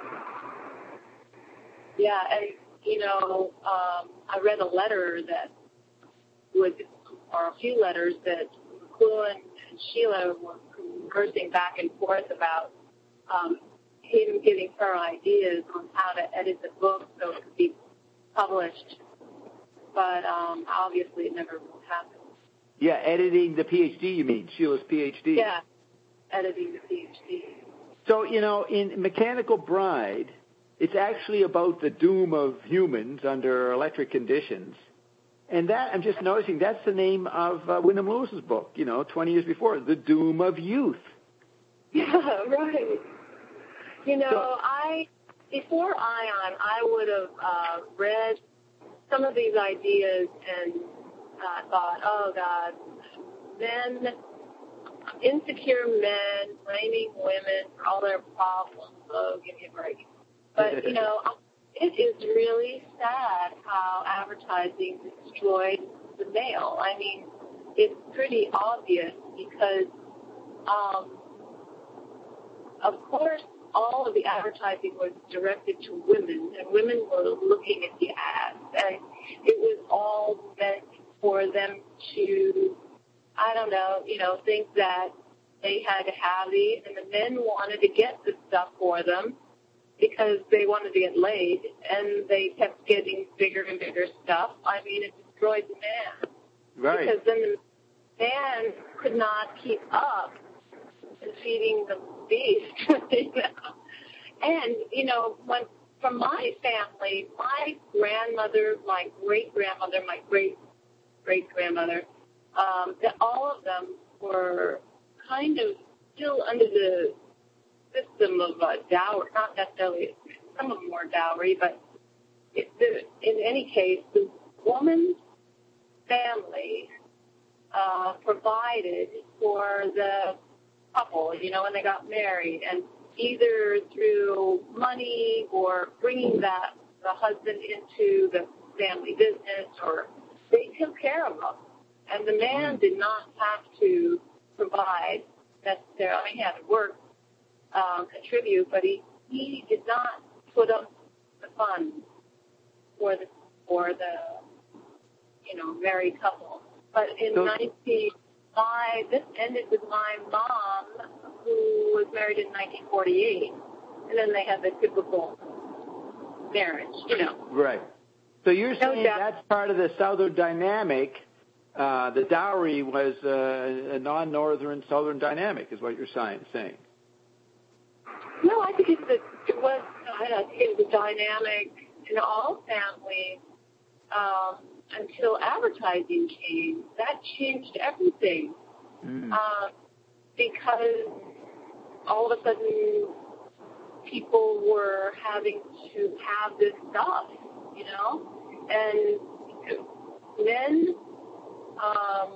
Yeah, and, you know, um, I read a letter that would, or a few letters that McLuhan and Sheila were conversing back and forth about um, him giving her ideas on how to edit the book so it could be published, but um, obviously it never happened. Yeah, editing the P H D, you mean, Sheila's P H D. Yeah, editing the P H D. So, you know, in Mechanical Bride, it's actually about the doom of humans under electric conditions. And that, I'm just noticing, that's the name of uh, Wyndham Lewis's book, you know, twenty years before, The Doom of Youth. Yeah, right. You know, So, I... Before Ion, I would have uh, read some of these ideas and uh, thought, oh, God, men, insecure men blaming women for all their problems. Oh, give me a break. But, you know, it is really sad how advertising destroyed the male. I mean, it's pretty obvious because, um, of course, all of the advertising was directed to women, and women were looking at the ads, and it was all meant for them to, I don't know, you know, think that they had to have these, and the men wanted to get the stuff for them because they wanted to get laid, and they kept getting bigger and bigger stuff. I mean, it destroyed the man. right. Because then the man could not keep up in feeding the beast. You know? And, you know, when from my family, my grandmother, my great-grandmother, my great-great-grandmother, um, that all of them were kind of still under the system of uh, dowry, not necessarily, some of them were dowry, but it, the, in any case, the woman's family uh, provided for the couple, you know, when they got married, and either through money or bringing that the husband into the family business, or they took care of them. And the man did not have to provide necessarily. He had to work, um, contribute, but he, he did not put up the funds for the for the you know married couple. But in so, nineteen five, this ended with my mom, who was married in nineteen forty-eight, and then they had the typical marriage, you know. Right. So you're No saying doubt. that's part of the Southern dynamic. Uh, the dowry was uh, a non-Northern Southern dynamic, is what you're saying. saying. No, I think it's a, it was. I don't think it was a dynamic in all families um, until advertising came. That changed everything Mm. uh, because all of a sudden people were having to have this stuff, you know, and men um,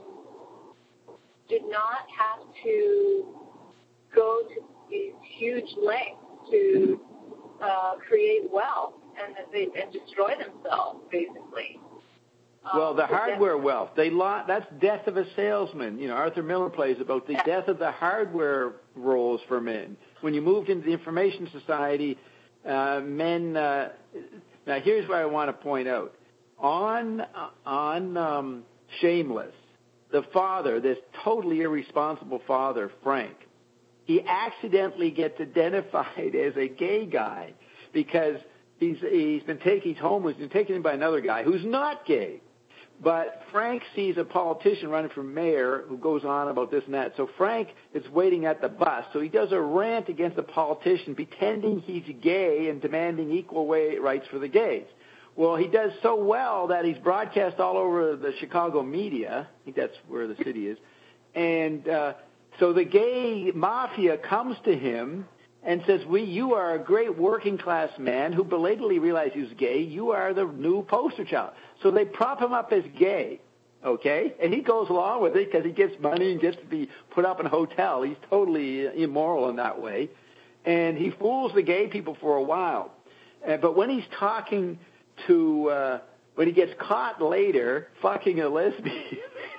did not have to go to these huge lengths to uh, create wealth and that they and destroy themselves, basically. Well, Um, the so hardware wealth, they lo- that's Death of a Salesman. You know, Arthur Miller plays about the death of the hardware roles for men. When you moved into the information society, uh, men, uh, now here's what I want to point out. On, on um, Shameless, the father, this totally irresponsible father, Frank, he accidentally gets identified as a gay guy because he's, he's been taken, he's homeless, he's been taken in by another guy who's not gay. But Frank sees a politician running for mayor who goes on about this and that. So Frank is waiting at the bus. So he does a rant against the politician, pretending he's gay and demanding equal way rights for the gays. Well, he does so well that he's broadcast all over the Chicago media. I think that's where the city is. And uh, so the gay mafia comes to him and says, "We, you are a great working class man who belatedly realized he was gay. You are the new poster child." So they prop him up as gay, okay? And he goes along with it because he gets money and gets to be put up in a hotel. He's totally immoral in that way. And he fools the gay people for a while. Uh, but when he's talking to, uh, when he gets caught later fucking a lesbian,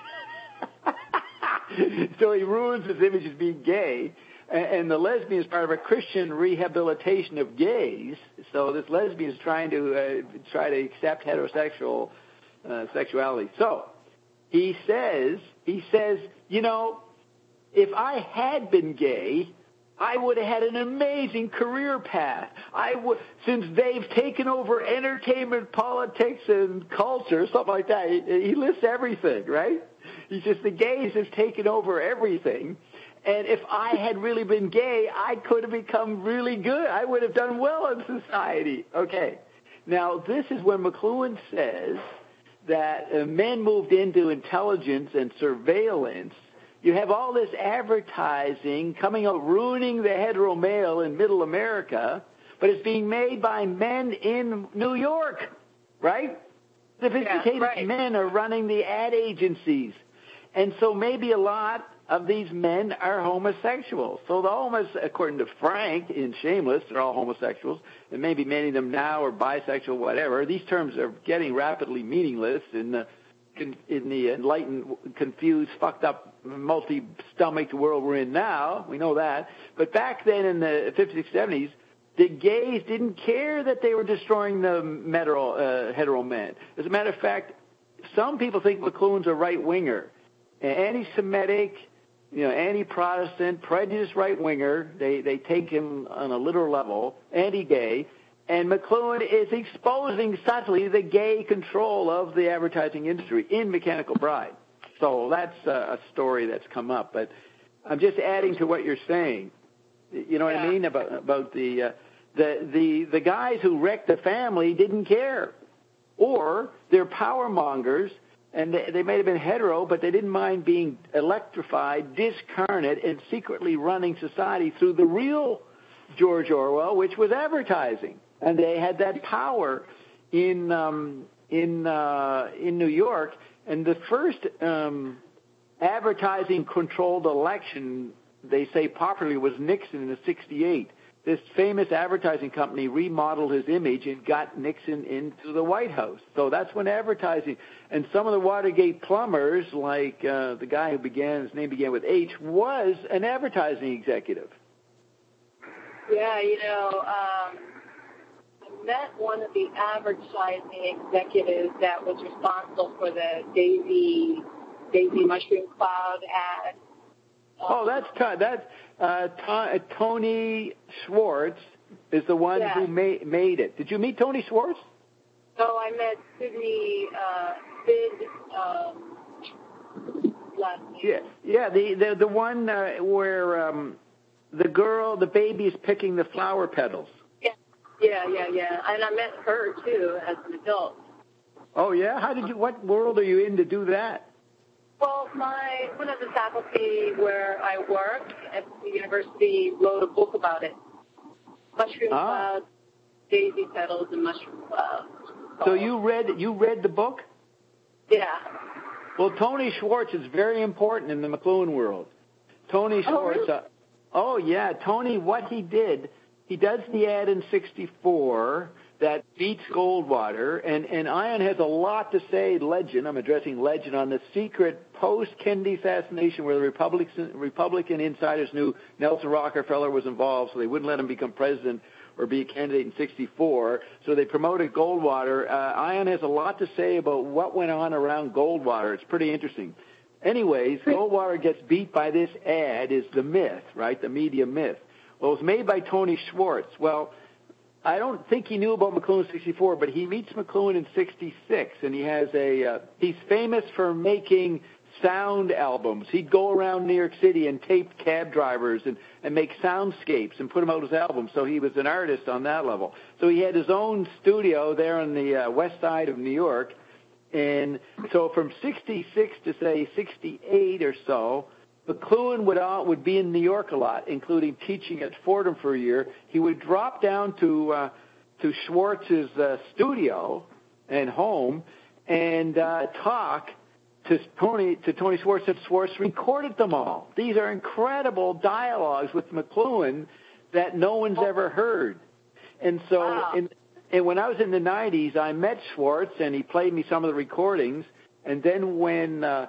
so he ruins his image as being gay. And the lesbian is part of a Christian rehabilitation of gays. So this lesbian is trying to uh, try to accept heterosexual uh, sexuality. So he says, he says, you know, if I had been gay, I would have had an amazing career path. I would, since they've taken over entertainment, politics, and culture, something like that. He, he lists everything, right? He says the gays have taken over everything. And if I had really been gay, I could have become really good. I would have done well in society. Okay. Now, this is when McLuhan says that uh, men moved into intelligence and surveillance. You have all this advertising coming out, ruining the hetero male in middle America, but it's being made by men in New York, right? Sophisticated yeah, right. men are running the ad agencies. And so maybe a lot of these men are homosexuals. So the homos, according to Frank in Shameless, they're all homosexuals, and maybe many of them now are bisexual, whatever. These terms are getting rapidly meaningless in the in the enlightened, confused, fucked up, multi-stomached world we're in now. We know that. But back then in the fifties, seventies, the gays didn't care that they were destroying the hetero, uh, hetero men. As a matter of fact, some people think McLuhan's a right-winger, anti-Semitic, you know, anti-Protestant, prejudiced right-winger. They they take him on a literal level, anti-gay. And McLuhan is exposing subtly the gay control of the advertising industry in Mechanical Bride. So that's a, a story that's come up. But I'm just adding to what you're saying. You know what Yeah. I mean about about the uh, the the the guys who wrecked the family didn't care, or they're power mongers. And they, they may have been hetero, but they didn't mind being electrified, discarnate, and secretly running society through the real George Orwell, which was advertising. And they had that power in um, in uh, in New York. And the first um, advertising-controlled election, they say popularly, was Nixon in sixty-eight. This famous advertising company remodeled his image and got Nixon into the White House. So that's when advertising, and some of the Watergate plumbers, like uh, the guy who began, his name began with H, was an advertising executive. Yeah, you know, um, I met one of the advertising executives that was responsible for the Daisy, Daisy Mushroom Cloud ad. Oh, that's that's uh, T- Tony Schwartz is the one Yeah. who made made it. Did you meet Tony Schwartz? So I met Sydney uh, Sid um, last Yeah, yeah. The the the one uh, where um, the girl, the baby is picking the flower petals. Yeah, yeah, yeah, yeah. And I met her too as an adult. Oh yeah, how did you? What world are you in to do that? Well, my one of the faculty where I work at the university wrote a book about it. Mushroom Ah. clouds, daisy petals, and mushroom clouds. So you read you read the book? Yeah. Well, Tony Schwartz is very important in the McLuhan world. Tony Oh, Schwartz. really? Uh, oh yeah, Tony. What he did, he does the ad in sixty-four that beats Goldwater, and, and Ion has a lot to say, Legend, I'm addressing Legend, on the secret post-Kennedy assassination where the Republican, Republican insiders knew Nelson Rockefeller was involved, so they wouldn't let him become president or be a candidate in sixty-four, so they promoted Goldwater. Uh, Ion has a lot to say about what went on around Goldwater. It's pretty interesting. Anyways, Goldwater gets beat by this ad is the myth, right, the media myth. Well, it was made by Tony Schwartz. Well, I don't think he knew about McLuhan in sixty-four, but he meets McLuhan in sixty-six, and he has a, uh, he's famous for making sound albums. He'd go around New York City and tape cab drivers and, and make soundscapes and put them out as albums, so he was an artist on that level. So he had his own studio there on the uh, west side of New York, and so from sixty-six to, say, sixty-eight or so, McLuhan would uh, would be in New York a lot, including teaching at Fordham for a year. He would drop down to uh, to Schwartz's uh, studio and home and uh, talk to Tony to Tony Schwartz, and Schwartz recorded them all. These are incredible dialogues with McLuhan that no one's ever heard. And so, Wow. in, and when I was in the nineties, I met Schwartz, and he played me some of the recordings. And then when uh,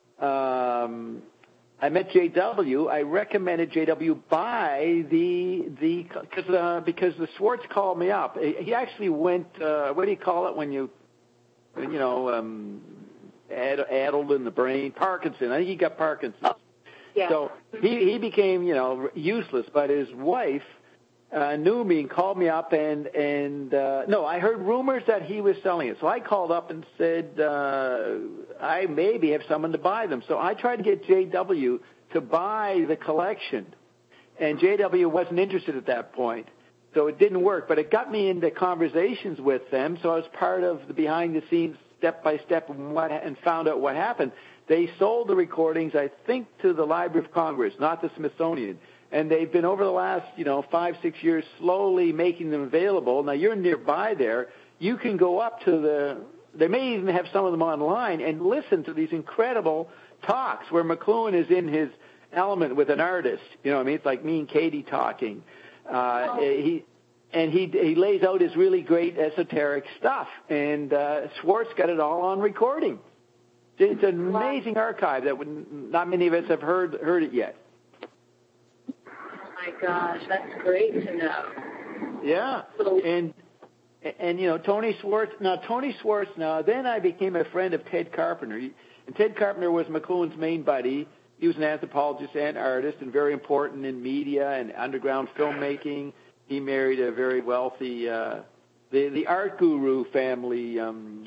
um, I met J W, I recommended J W buy the the cause, uh, because the Schwartz called me up. He actually went. Uh, what do you call it when you, you know, um, add, addled in the brain? Parkinson. I think he got Parkinson's. Oh, yeah. So he he became, you know, useless. But his wife uh, knew me and called me up, and and uh, no, I heard rumors that he was selling it. So I called up and said uh, I maybe have someone to buy them. So I tried to get J W to buy the collection, and J W wasn't interested at that point. So it didn't work, but it got me into conversations with them. So I was part of the behind-the-scenes, step-by-step, and, what, and found out what happened. They sold the recordings, I think, to the Library of Congress, not the Smithsonian. And they've been, over the last, you know, five, six years, slowly making them available. Now, you're nearby there. You can go up to the, they may even have some of them online, and listen to these incredible talks where McLuhan is in his element with an artist. You know what I mean? It's like me and Katie talking. Uh, he and he he lays out his really great esoteric stuff, and uh, Schwartz got it all on recording. It's an amazing archive that would, not many of us have heard heard it yet. Oh my gosh, that's great to know. Yeah, and and you know Tony Schwartz. Now Tony Schwartz. Now then I became a friend of Ted Carpenter, and Ted Carpenter was McLuhan's main buddy. He was an anthropologist and artist, and very important in media and underground filmmaking. He married a very wealthy, uh, the the art guru family. Um,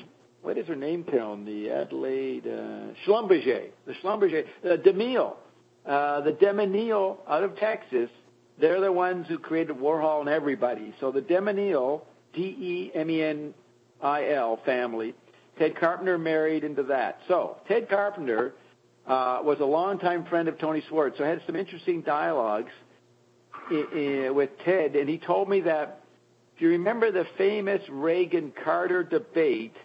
what is her name, Carolyn? The Adelaide uh, Schlumberger, the Schlumberger, uh, DeMille, uh, the DeMille out of Texas. They're the ones who created Warhol and everybody. So the DeMille, D E M E N I L family, Ted Carpenter married into that. So Ted Carpenter uh, was a longtime friend of Tony Schwartz, so I had some interesting dialogues I- I, with Ted, and he told me that if you remember the famous Reagan-Carter debate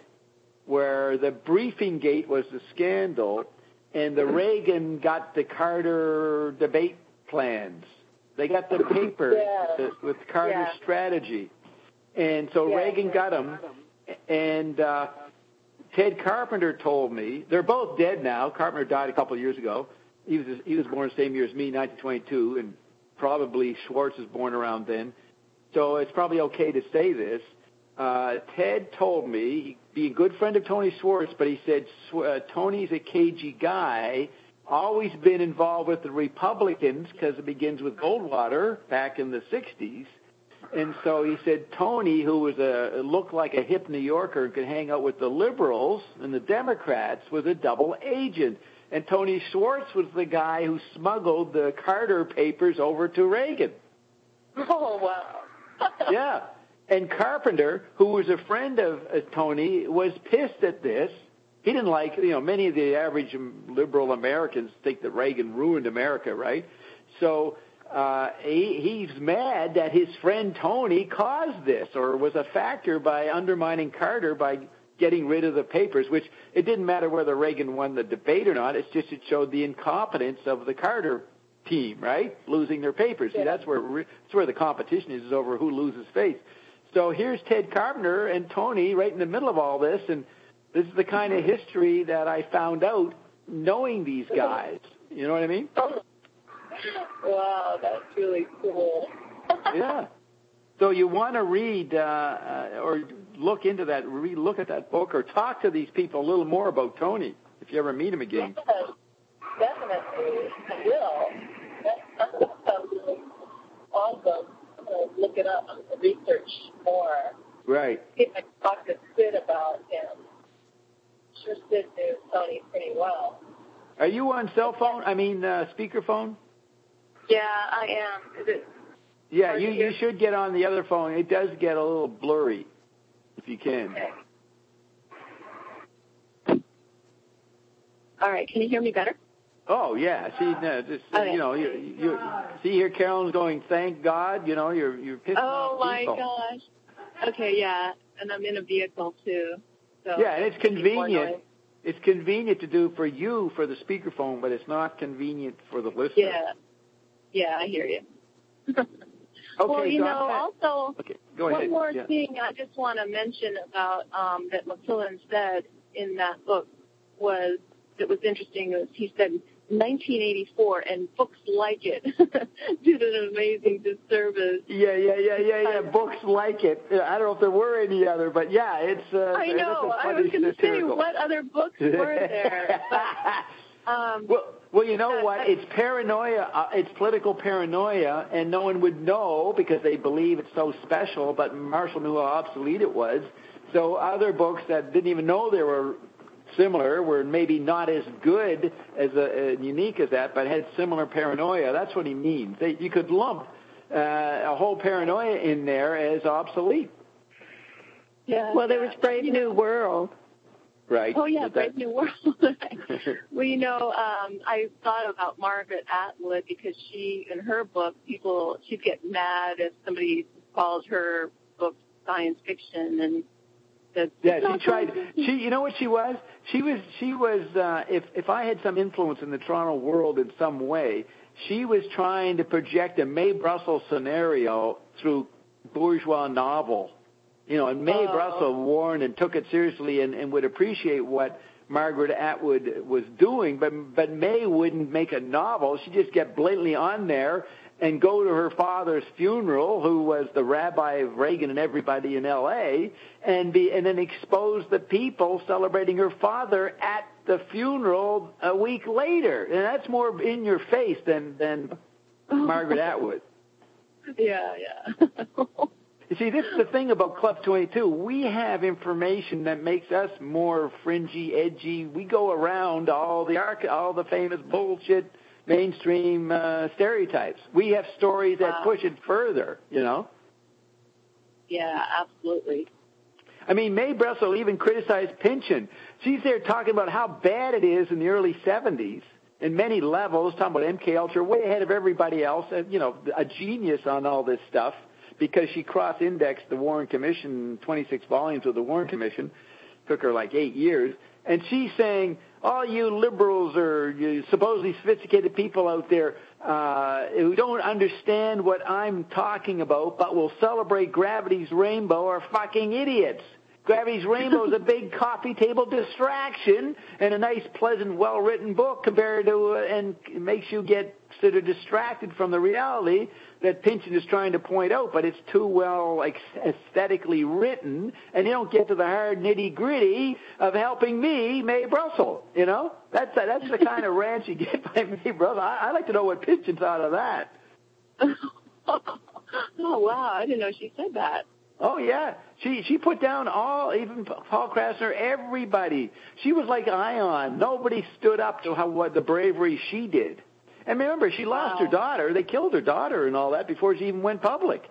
where the briefing gate was the scandal and the Reagan got the Carter debate plans. They got the paper yeah. with Carter's yeah. strategy. And so yeah, Reagan yeah. got them, and uh, Ted Carpenter told me, they're both dead now. Carpenter died a couple of years ago. He was he was born the same year as me, nineteen twenty-two, and probably Schwartz was born around then. So it's probably okay to say this. Uh, Ted told me, he'd be a good friend of Tony Schwartz, but he said uh, Tony's a cagey guy, always been involved with the Republicans because it begins with Goldwater back in the sixties. And so he said Tony, who was a looked like a hip New Yorker and could hang out with the liberals and the Democrats, was a double agent. And Tony Schwartz was the guy who smuggled the Carter papers over to Reagan. Oh, wow. Yeah. And Carpenter, who was a friend of uh, Tony, was pissed at this. He didn't like, you know, many of the average liberal Americans think that Reagan ruined America, right? So uh, he, he's mad that his friend Tony caused this or was a factor by undermining Carter by getting rid of the papers, which it didn't matter whether Reagan won the debate or not. It's just it showed the incompetence of the Carter team, right? Losing their papers. See, that's where that's where the competition is, is over who loses face. So here's Ted Carpenter and Tony right in the middle of all this, and this is the kind of history that I found out knowing these guys. You know what I mean? Wow, that's really cool. Yeah. So you want to read uh, uh, or look into that, re look at that book, or talk to these people a little more about Tony if you ever meet him again. Yes, definitely, I will. That, that sounds really awesome. I'm going to look it up and research more. Right. See if I can talk to Sid about him. Sure, Sid knew Tony pretty well. Are you on cell phone? I mean, uh, speakerphone? Yeah, I am. Is it? Yeah, you, you should get on the other phone. It does get a little blurry, if you can. Okay. All right. Can you hear me better? Oh, yeah. See, no, just, okay. you know, you, you see here Carolyn's going, thank God, you know, you're, you're pissing oh, off people. Oh, my gosh. Okay, yeah. And I'm in a vehicle, too. So yeah, and it's convenient. It's convenient to do for you for the speakerphone, but it's not convenient for the listener. Yeah. Yeah, I hear you. Okay, well, you so know, had, also, okay, go one ahead. more yeah. thing I just want to mention about um, that McQuillan said in that book was, that was interesting, was he said nineteen eighty-four and books like it did an amazing disservice. Yeah, yeah, yeah, yeah, yeah, books like it. I don't know if there were any other, but yeah, it's uh, I know, I was going to say, what other books were there? But, um, well, well, you know what? It's paranoia. Uh, it's political paranoia, and no one would know because they believe it's so special. But Marshall knew how obsolete it was. So other books that didn't even know they were similar were maybe not as good as a, uh, unique as that, but had similar paranoia. That's what he means. They, you could lump uh, a whole paranoia in there as obsolete. Yeah. Well, there was Brave New World. Right. Oh, yeah, that... Brave New World. Well, you know, um, I thought about Margaret Atwood because she, in her book, people, she'd get mad if somebody called her book science fiction and said, yeah, she tried. She, you know what she was? She was. She was. Uh, if if I had some influence in the Toronto world in some way, she was trying to project a Mae Brussell scenario through bourgeois novel. You know, and Mae oh. Brussell warned and took it seriously and, and would appreciate what Margaret Atwood was doing, but but Mae wouldn't make a novel. She just get blatantly on there and go to her father's funeral, who was the rabbi of Reagan and everybody in L A, and be and then expose the people celebrating her father at the funeral a week later. And that's more in your face than than Margaret Atwood. Yeah, yeah. You see, this is the thing about Club twenty-two. We have information that makes us more fringy, edgy. We go around all the arch- all the famous bullshit mainstream uh, stereotypes. We have stories that wow. push it further, you know? Yeah, absolutely. I mean, Mae Brussel even criticized Pynchon. She's there talking about how bad it is in the early seventies in many levels, talking about M K Ultra, way ahead of everybody else, and, you know, a genius on all this stuff because she cross-indexed the Warren Commission, twenty-six volumes of the Warren Commission. Took her like eight years. And she's saying, all you liberals or you supposedly sophisticated people out there uh, who don't understand what I'm talking about but will celebrate Gravity's Rainbow are fucking idiots. Gravity's Rainbow is a big coffee table distraction and a nice, pleasant, well-written book compared to, uh, and makes you get sort of distracted from the reality that Pynchon is trying to point out, but it's too well like, aesthetically written, and you don't get to the hard nitty-gritty of helping me, Mae Brussel, you know? That's that's the kind of rant you get by Mae Brussel. I, I'd like to know what Pynchon thought of that. Oh, wow, I didn't know she said that. Oh, yeah. She she put down all, even Paul Krasner, everybody. She was like Ion. Nobody stood up to how what the bravery she did. And remember, she lost wow. her daughter. They killed her daughter and all that before she even went public.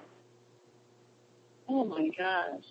Oh, my gosh.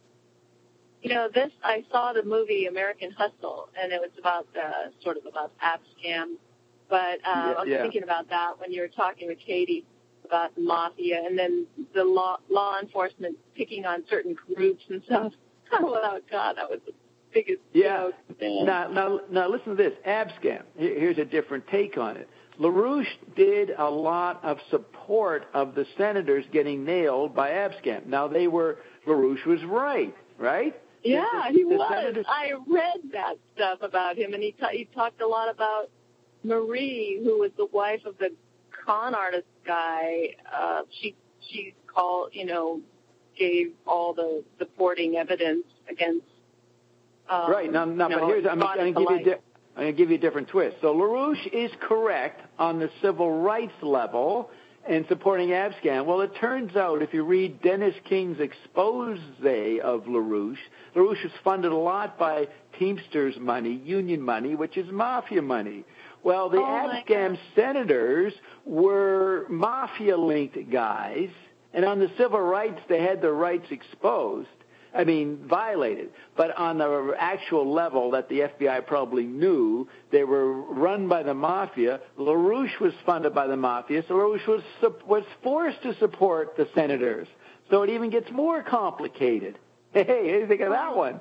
You know, this, I saw the movie American Hustle, and it was about, uh, sort of about Abscam. But uh, yeah, I was yeah. thinking about that when you were talking with Katie about the mafia and then the law, law enforcement picking on certain groups and stuff. Oh, God, that was the biggest yeah. joke. Now, now, now, listen to this. Abscam. Here's a different take on it. LaRouche did a lot of support of the senators getting nailed by Abscam. Now, they were, LaRouche was right, right? Yeah, the, he the was. senators, I read that stuff about him, and he, ta- he talked a lot about Marie, who was the wife of the con artist guy. Uh, she she called, you know, gave all the supporting evidence against. Um, right now, now, you know, but here's I'm, I'm going to give you. A di- I'm going to give you a different twist. So LaRouche is correct on the civil rights level and supporting Abscam. Well, it turns out if you read Dennis King's expose of LaRouche, LaRouche was funded a lot by Teamsters money, union money, which is mafia money. Well, the oh Abscam senators were mafia-linked guys, and on the civil rights, they had their rights exposed. I mean, violated. But on the actual level that the F B I probably knew, they were run by the mafia. LaRouche was funded by the mafia, so LaRouche was, was forced to support the senators. So it even gets more complicated. Hey, what do you think of that one?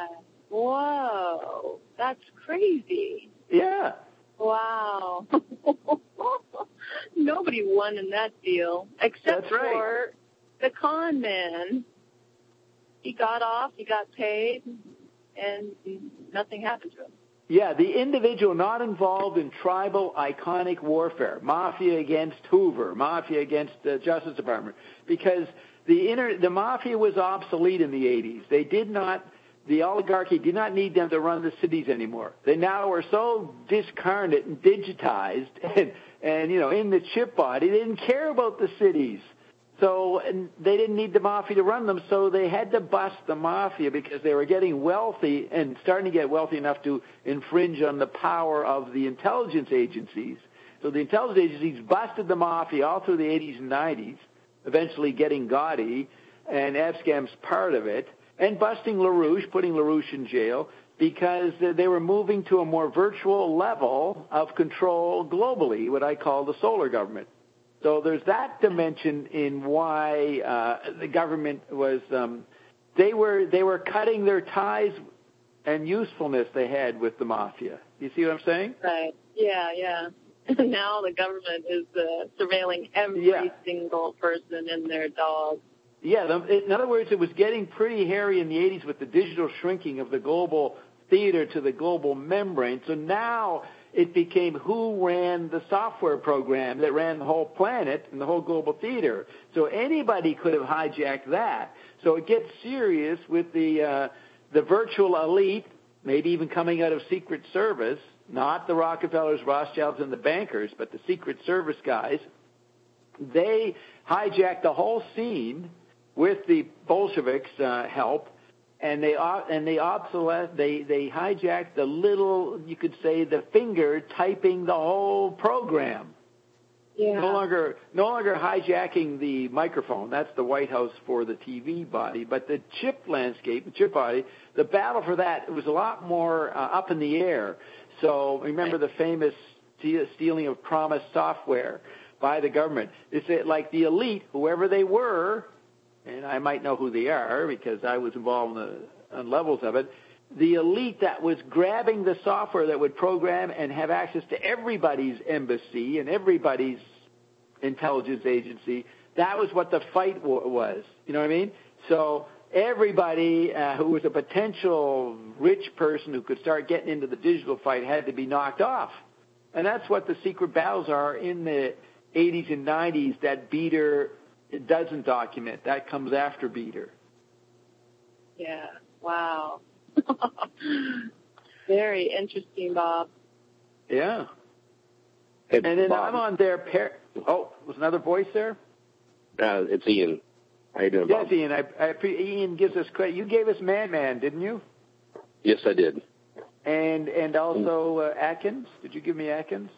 Whoa, that's crazy. Yeah. Wow. Nobody won in that deal except That's right. for the con man. He got off, he got paid, and nothing happened to him. Yeah, the individual not involved in tribal iconic warfare, mafia against Hoover, mafia against the Justice Department, because the inter, the mafia was obsolete in the eighties. They did not, the oligarchy did not need them to run the cities anymore. They now are so discarnate and digitized and, and you know, in the chip body, they didn't care about the cities. So and they didn't need the mafia to run them, so they had to bust the mafia because they were getting wealthy and starting to get wealthy enough to infringe on the power of the intelligence agencies. So the intelligence agencies busted the mafia all through the eighties and nineties, eventually getting Gotti, and Abscam's part of it, and busting LaRouche, putting LaRouche in jail, because they were moving to a more virtual level of control globally, what I call the solar government. So there's that dimension in why uh, the government was um, they were they were cutting their ties and usefulness they had with the mafia. You see what I'm saying? Right. Yeah, yeah. Now the government is uh, surveilling every yeah. single person and their dog. Yeah. The, in other words, it was getting pretty hairy in the eighties with the digital shrinking of the global theater to the global membrane. So now it became who ran the software program that ran the whole planet and the whole global theater. So anybody could have hijacked that. So it gets serious with the uh, the virtual elite, maybe even coming out of Secret Service, not the Rockefellers, Rothschilds, and the bankers, but the Secret Service guys. They hijacked the whole scene with the Bolsheviks' uh, help, and they and they obsolete they they hijacked the little, you could say, the finger typing the whole program. Yeah. No longer no longer hijacking the microphone. That's the White House for the T V body, but the chip landscape, the chip body, the battle for that, it was a lot more uh, up in the air. So remember the famous stealing of promised software by the government. It's like the elite, whoever they were, and I might know who they are because I was involved in the on levels of it, the elite that was grabbing the software that would program and have access to everybody's embassy and everybody's intelligence agency, that was what the fight was. You know what I mean? So everybody uh, who was a potential rich person who could start getting into the digital fight had to be knocked off. And that's what the secret battles are in the eighties and nineties that Beater doesn't document. That comes after Beater. Yeah. Wow. Very interesting, Bob. Yeah. Hey, and then Bob. I'm on their pair. Oh, was another voice there? Uh, it's Ian. How you doing, yes, Bob? Ian. I, I, Ian gives us credit. You gave us Man Man, didn't you? Yes, I did. And and also uh, Atkins. Did you give me Atkins?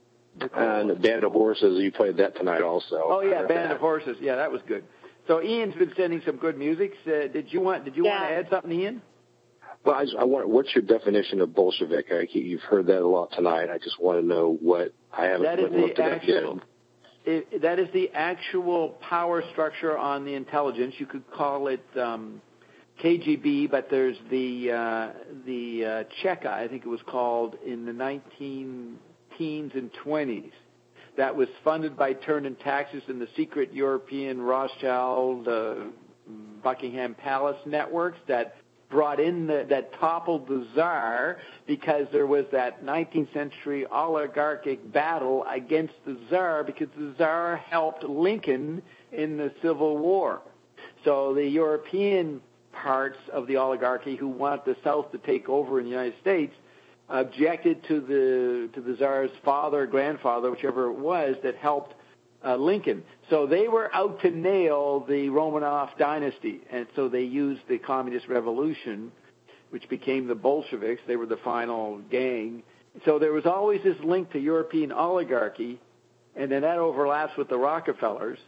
And Band of Horses. You played that tonight also. Oh yeah, Band of Horses. Yeah, that was good. So Ian's been sending some good music. Uh, did you want Did you yeah. want to add something, Ian? Well, I, I want. What's your definition of Bolshevik? I, you've heard that a lot tonight. I just want to know what I haven't that is looked the at actual, it, That is the actual power structure on the intelligence. You could call it um, K G B, but there's the uh, the uh, Cheka, I think it was called, in the nineteen teens and twenties. That was funded by Turner and Taxis and the secret European Rothschild, uh, Buckingham Palace networks that brought in the, that toppled the Tsar because there was that nineteenth century oligarchic battle against the Tsar because the Tsar helped Lincoln in the Civil War. So the European parts of the oligarchy who want the South to take over in the United States objected to the to the Tsar's father, grandfather, whichever it was, that helped uh, Lincoln. So they were out to nail the Romanov dynasty, and so they used the Communist Revolution, which became the Bolsheviks. They were the final gang. So there was always this link to European oligarchy, and then that overlaps with the Rockefellers.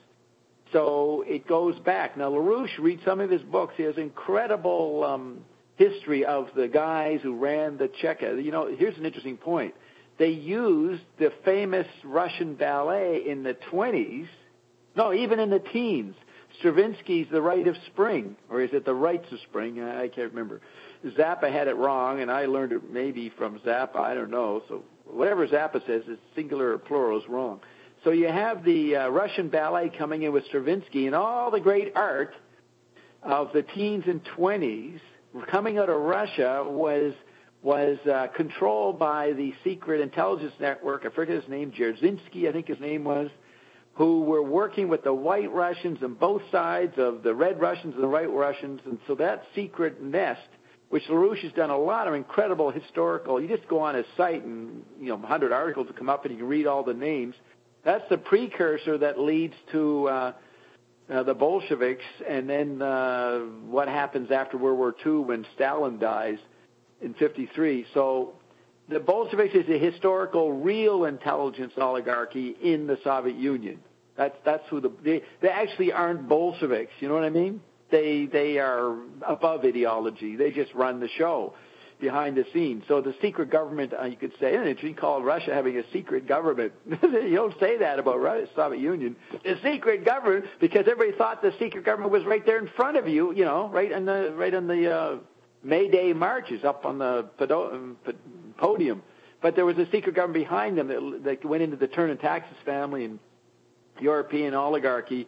So it goes back. Now, LaRouche, read some of his books. He has incredible um, history of the guys who ran the Cheka. You know, here's an interesting point. They used the famous Russian ballet in the twenties, no, even in the teens. Stravinsky's The Rite of Spring, or is it The Rites of Spring? I can't remember. Zappa had it wrong, and I learned it maybe from Zappa. I don't know. So whatever Zappa says, it's singular or plural is wrong. So you have the uh, Russian ballet coming in with Stravinsky, and all the great art of the teens and twenties coming out of Russia was was uh, controlled by the secret intelligence network. I forget his name, Dzerzhinsky, I think his name was, who were working with the white Russians on both sides of the red Russians and the white Russians. And so that secret nest, which LaRouche has done a lot of incredible historical, you just go on his site and, you know, one hundred articles will come up and you can read all the names. That's the precursor that leads to uh, uh, the Bolsheviks, and then uh, what happens after World War Two when Stalin dies in fifty-three. So the Bolsheviks is a historical, real intelligence oligarchy in the Soviet Union. That's that's who the they, they actually aren't Bolsheviks. You know what I mean? They they are above ideology. They just run the show behind the scenes. So the secret government, uh, you could say, and you call Russia having a secret government. You don't say that about Russia, Soviet Union. The secret government, because everybody thought the secret government was right there in front of you. You know, right on the right on the uh, May Day marches up on the podium. But there was a secret government behind them that, that went into the Turner and Taxis family and European oligarchy.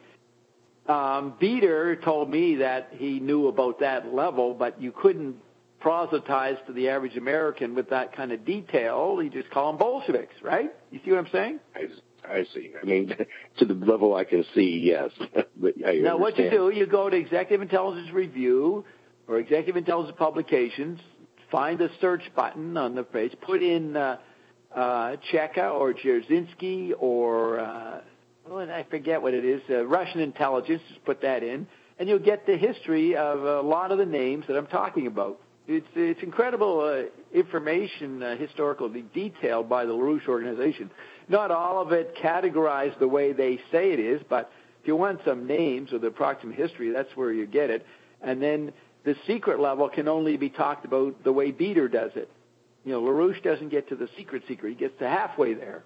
Um, Beater told me that he knew about that level, but you couldn't proselytize to the average American with that kind of detail. You just call them Bolsheviks, right? You see what I'm saying? I, I see. I mean, to the level I can see, yes. But I now, understand. What you do, you go to Executive Intelligence Review or Executive Intelligence Publications, find the search button on the page, put in uh, uh, Cheka or Dzerzhinsky or, uh, oh, I forget what it is, uh, Russian intelligence, just put that in, and you'll get the history of a lot of the names that I'm talking about. It's it's incredible uh, information, uh, historically detailed by the LaRouche organization. Not all of it categorized the way they say it is, but if you want some names or the approximate history, that's where you get it. And then the secret level can only be talked about the way Beater does it. You know, LaRouche doesn't get to the secret secret. He gets to halfway there.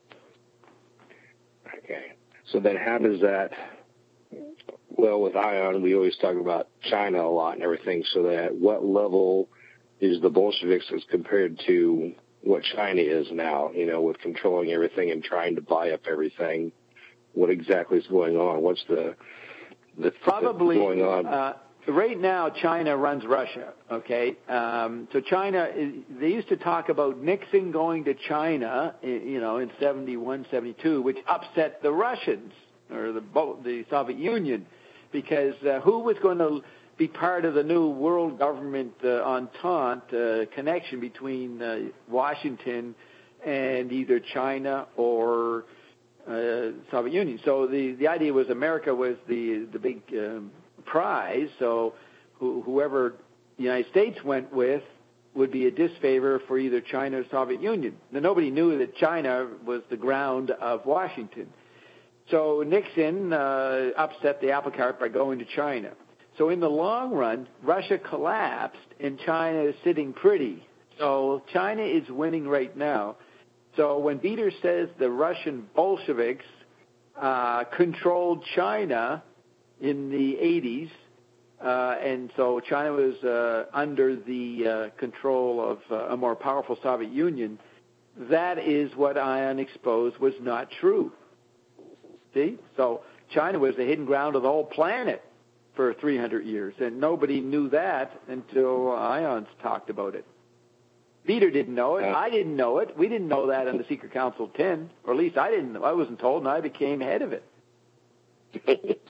Okay. So then how does that, well, with Ion, we always talk about China a lot and everything, so that what level is the Bolsheviks as compared to what China is now, you know, with controlling everything and trying to buy up everything? What exactly is going on? What's the, the Probably, going on? Uh, right now, China runs Russia, okay? Um, so China, is, they used to talk about Nixon going to China, you know, in seventy-one, seventy-two, which upset the Russians or the, the Soviet Union, because uh, who was going to be part of the new world government uh, entente uh, connection between uh, Washington and either China or uh, Soviet Union? So the, the idea was America was the, the big um, prize, so wh- whoever the United States went with would be a disfavor for either China or Soviet Union. Now, nobody knew that China was the ground of Washington. So Nixon uh, upset the apple cart by going to China. So in the long run, Russia collapsed and China is sitting pretty. So China is winning right now. So when Beater says the Russian Bolsheviks uh, controlled China in the eighties, uh, and so China was uh, under the uh, control of uh, a more powerful Soviet Union, that is what Ion exposed was not true. See? So China was the hidden ground of the whole planet for three hundred years, and nobody knew that until Ions talked about it. Beater didn't know it. I didn't know it. We didn't know that in the Secret Council of Ten, or at least I didn't. I wasn't told, and I became head of it.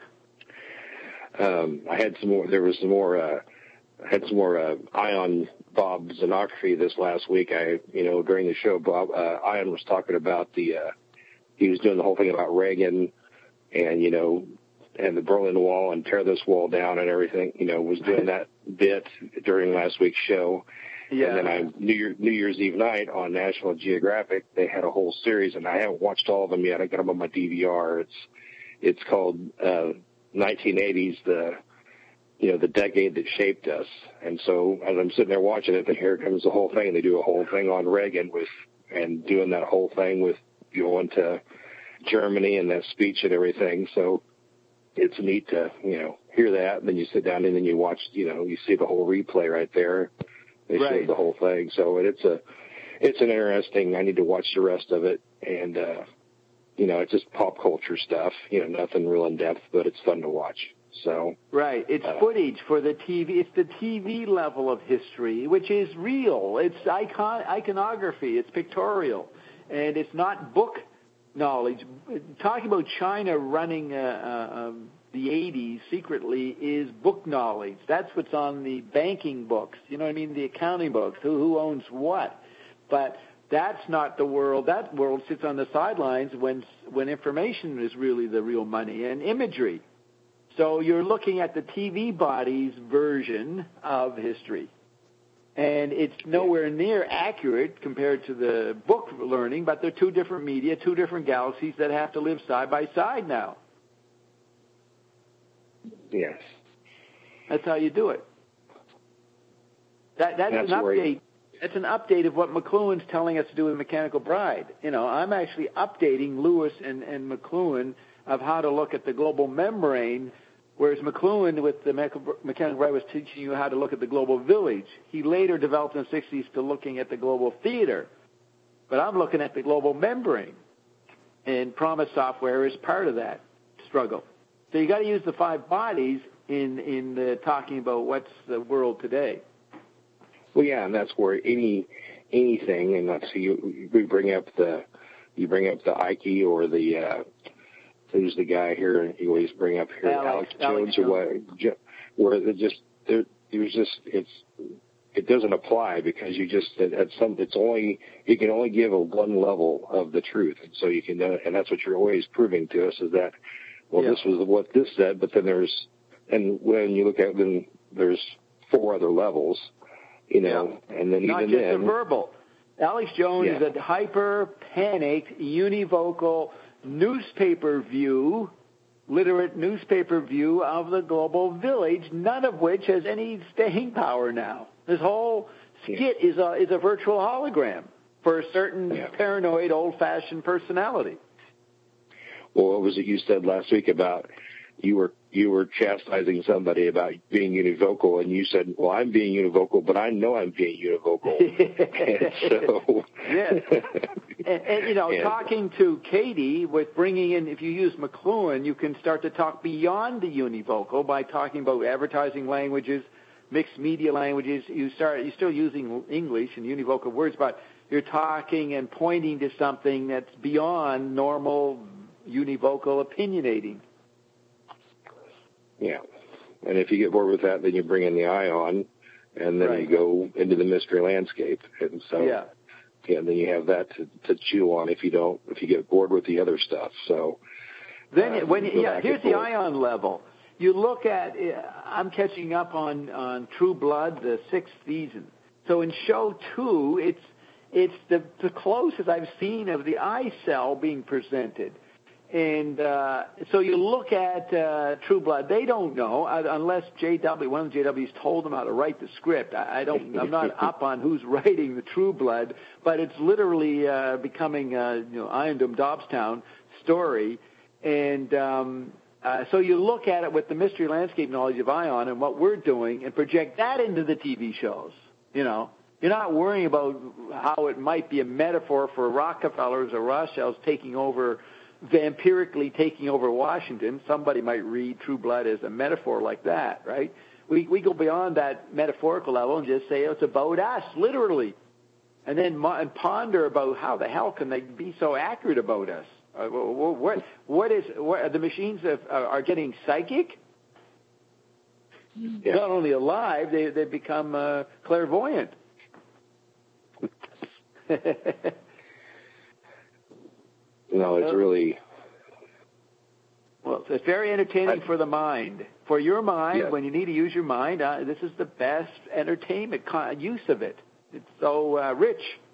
um, I had some more. There was some more. Uh, I had some more uh, Ion Bob Zenography this last week. I, you know, during the show, Bob uh, Ion was talking about the. Uh, he was doing the whole thing about Reagan, and you know, and the Berlin Wall and tear this wall down and everything. You know, was doing that bit during last week's show. Yeah. And then I New, Year, New Year's Eve night on National Geographic, they had a whole series, and I haven't watched all of them yet. I got them on my D V R. It's it's called uh, nineteen eighties, the you know the decade that shaped us. And so as I'm sitting there watching it, then here comes the whole thing. They do a whole thing on Reagan with and doing that whole thing with going to Germany and that speech and everything. So it's neat to you know hear that. And then you sit down and then you watch. You know you see the whole replay right there. They right. showed the whole thing, so it's a, it's an interesting. I need to watch the rest of it, and uh, you know, it's just pop culture stuff. You know, nothing real in depth, but it's fun to watch. So right, it's uh, footage for the T V. It's the T V level of history, which is real. It's icon iconography. It's pictorial, and it's not book knowledge. Talking about China running. Uh, uh, um, the eighties secretly is book knowledge. That's what's on the banking books. You know what I mean? The accounting books. Who, who owns what? But that's not the world. That world sits on the sidelines when when information is really the real money and imagery. So you're looking at the T V body's version of history. And it's nowhere near accurate compared to the book learning, but they're two different media, two different galaxies that have to live side by side now. Yes. That's how you do it. That, that's, that's an update. That's an update of what McLuhan's telling us to do with Mechanical Bride. You know, I'm actually updating Lewis and, and McLuhan of how to look at the global membrane, whereas McLuhan with the Mechanical Bride was teaching you how to look at the global village. He later developed in the sixties to looking at the global theater. But I'm looking at the global membrane, and Promise Software is part of that struggle. So you got to use the five bodies in in the talking about what's the world today. Well, yeah, and that's where any anything, and that's you. We bring up the you bring up the Ike or the uh, who's the guy here? You always bring up here Alex, Alex Jones, Alex or what? Where they just there, there's just it's it doesn't apply because you just at some it's only you can only give a one level of the truth, and so you can and that's what you're always proving to us is that. Well, yeah. This was what this said, but then there's and when you look at them, there's four other levels, you know, yeah. and then Not even just then, the verbal. Alex Jones yeah. is a hyper panicked univocal newspaper view, literate newspaper view of the global village, none of which has any staying power now. This whole skit yeah. is a is a virtual hologram for a certain yeah. paranoid, old-fashioned personality. Well, what was it you said last week about you were you were chastising somebody about being univocal, and you said, "Well, I'm being univocal, but I know I'm being univocal." And so, yes, and, and you know, and, talking to Katie with bringing in, if you use McLuhan, you can start to talk beyond the univocal by talking about advertising languages, mixed media languages. You start you're still using English and univocal words, but you're talking and pointing to something that's beyond normal univocal opinionating. Yeah. And if you get bored with that, then you bring in the ion, and then right. you go into the mystery landscape. And so, yeah. yeah, then you have that to, to chew on if you don't, if you get bored with the other stuff. So then, um, when you, yeah, here's the forth. ion level. You look at, I'm catching up on, on True Blood, the sixth season. So in show two, it's it's the, the closest I've seen of the eye cell being presented. And uh, so you look at uh, True Blood. They don't know uh, unless J W, one of the J Ws, told them how to write the script. I, I don't. I'm not up on who's writing the True Blood, but it's literally uh, becoming a you know Iron Dome Dobbstown story. And um, uh, so you look at it with the mystery landscape knowledge of Ion and what we're doing, and project that into the T V shows. You know. You're not worrying about how it might be a metaphor for Rockefellers or Rothschilds taking over, vampirically taking over Washington. Somebody might read True Blood as a metaphor like that, right? We we go beyond that metaphorical level and just say, oh, it's about us, literally. And then mo- and ponder about how the hell can they be so accurate about us? Uh, what what is what, the machines have, uh, are getting psychic? Yeah. Not only alive, they they become uh, clairvoyant. No, it's really... Well, it's very entertaining I, for the mind. For your mind, yeah. when you need to use your mind, uh, this is the best entertainment con- use of it. It's so uh, rich.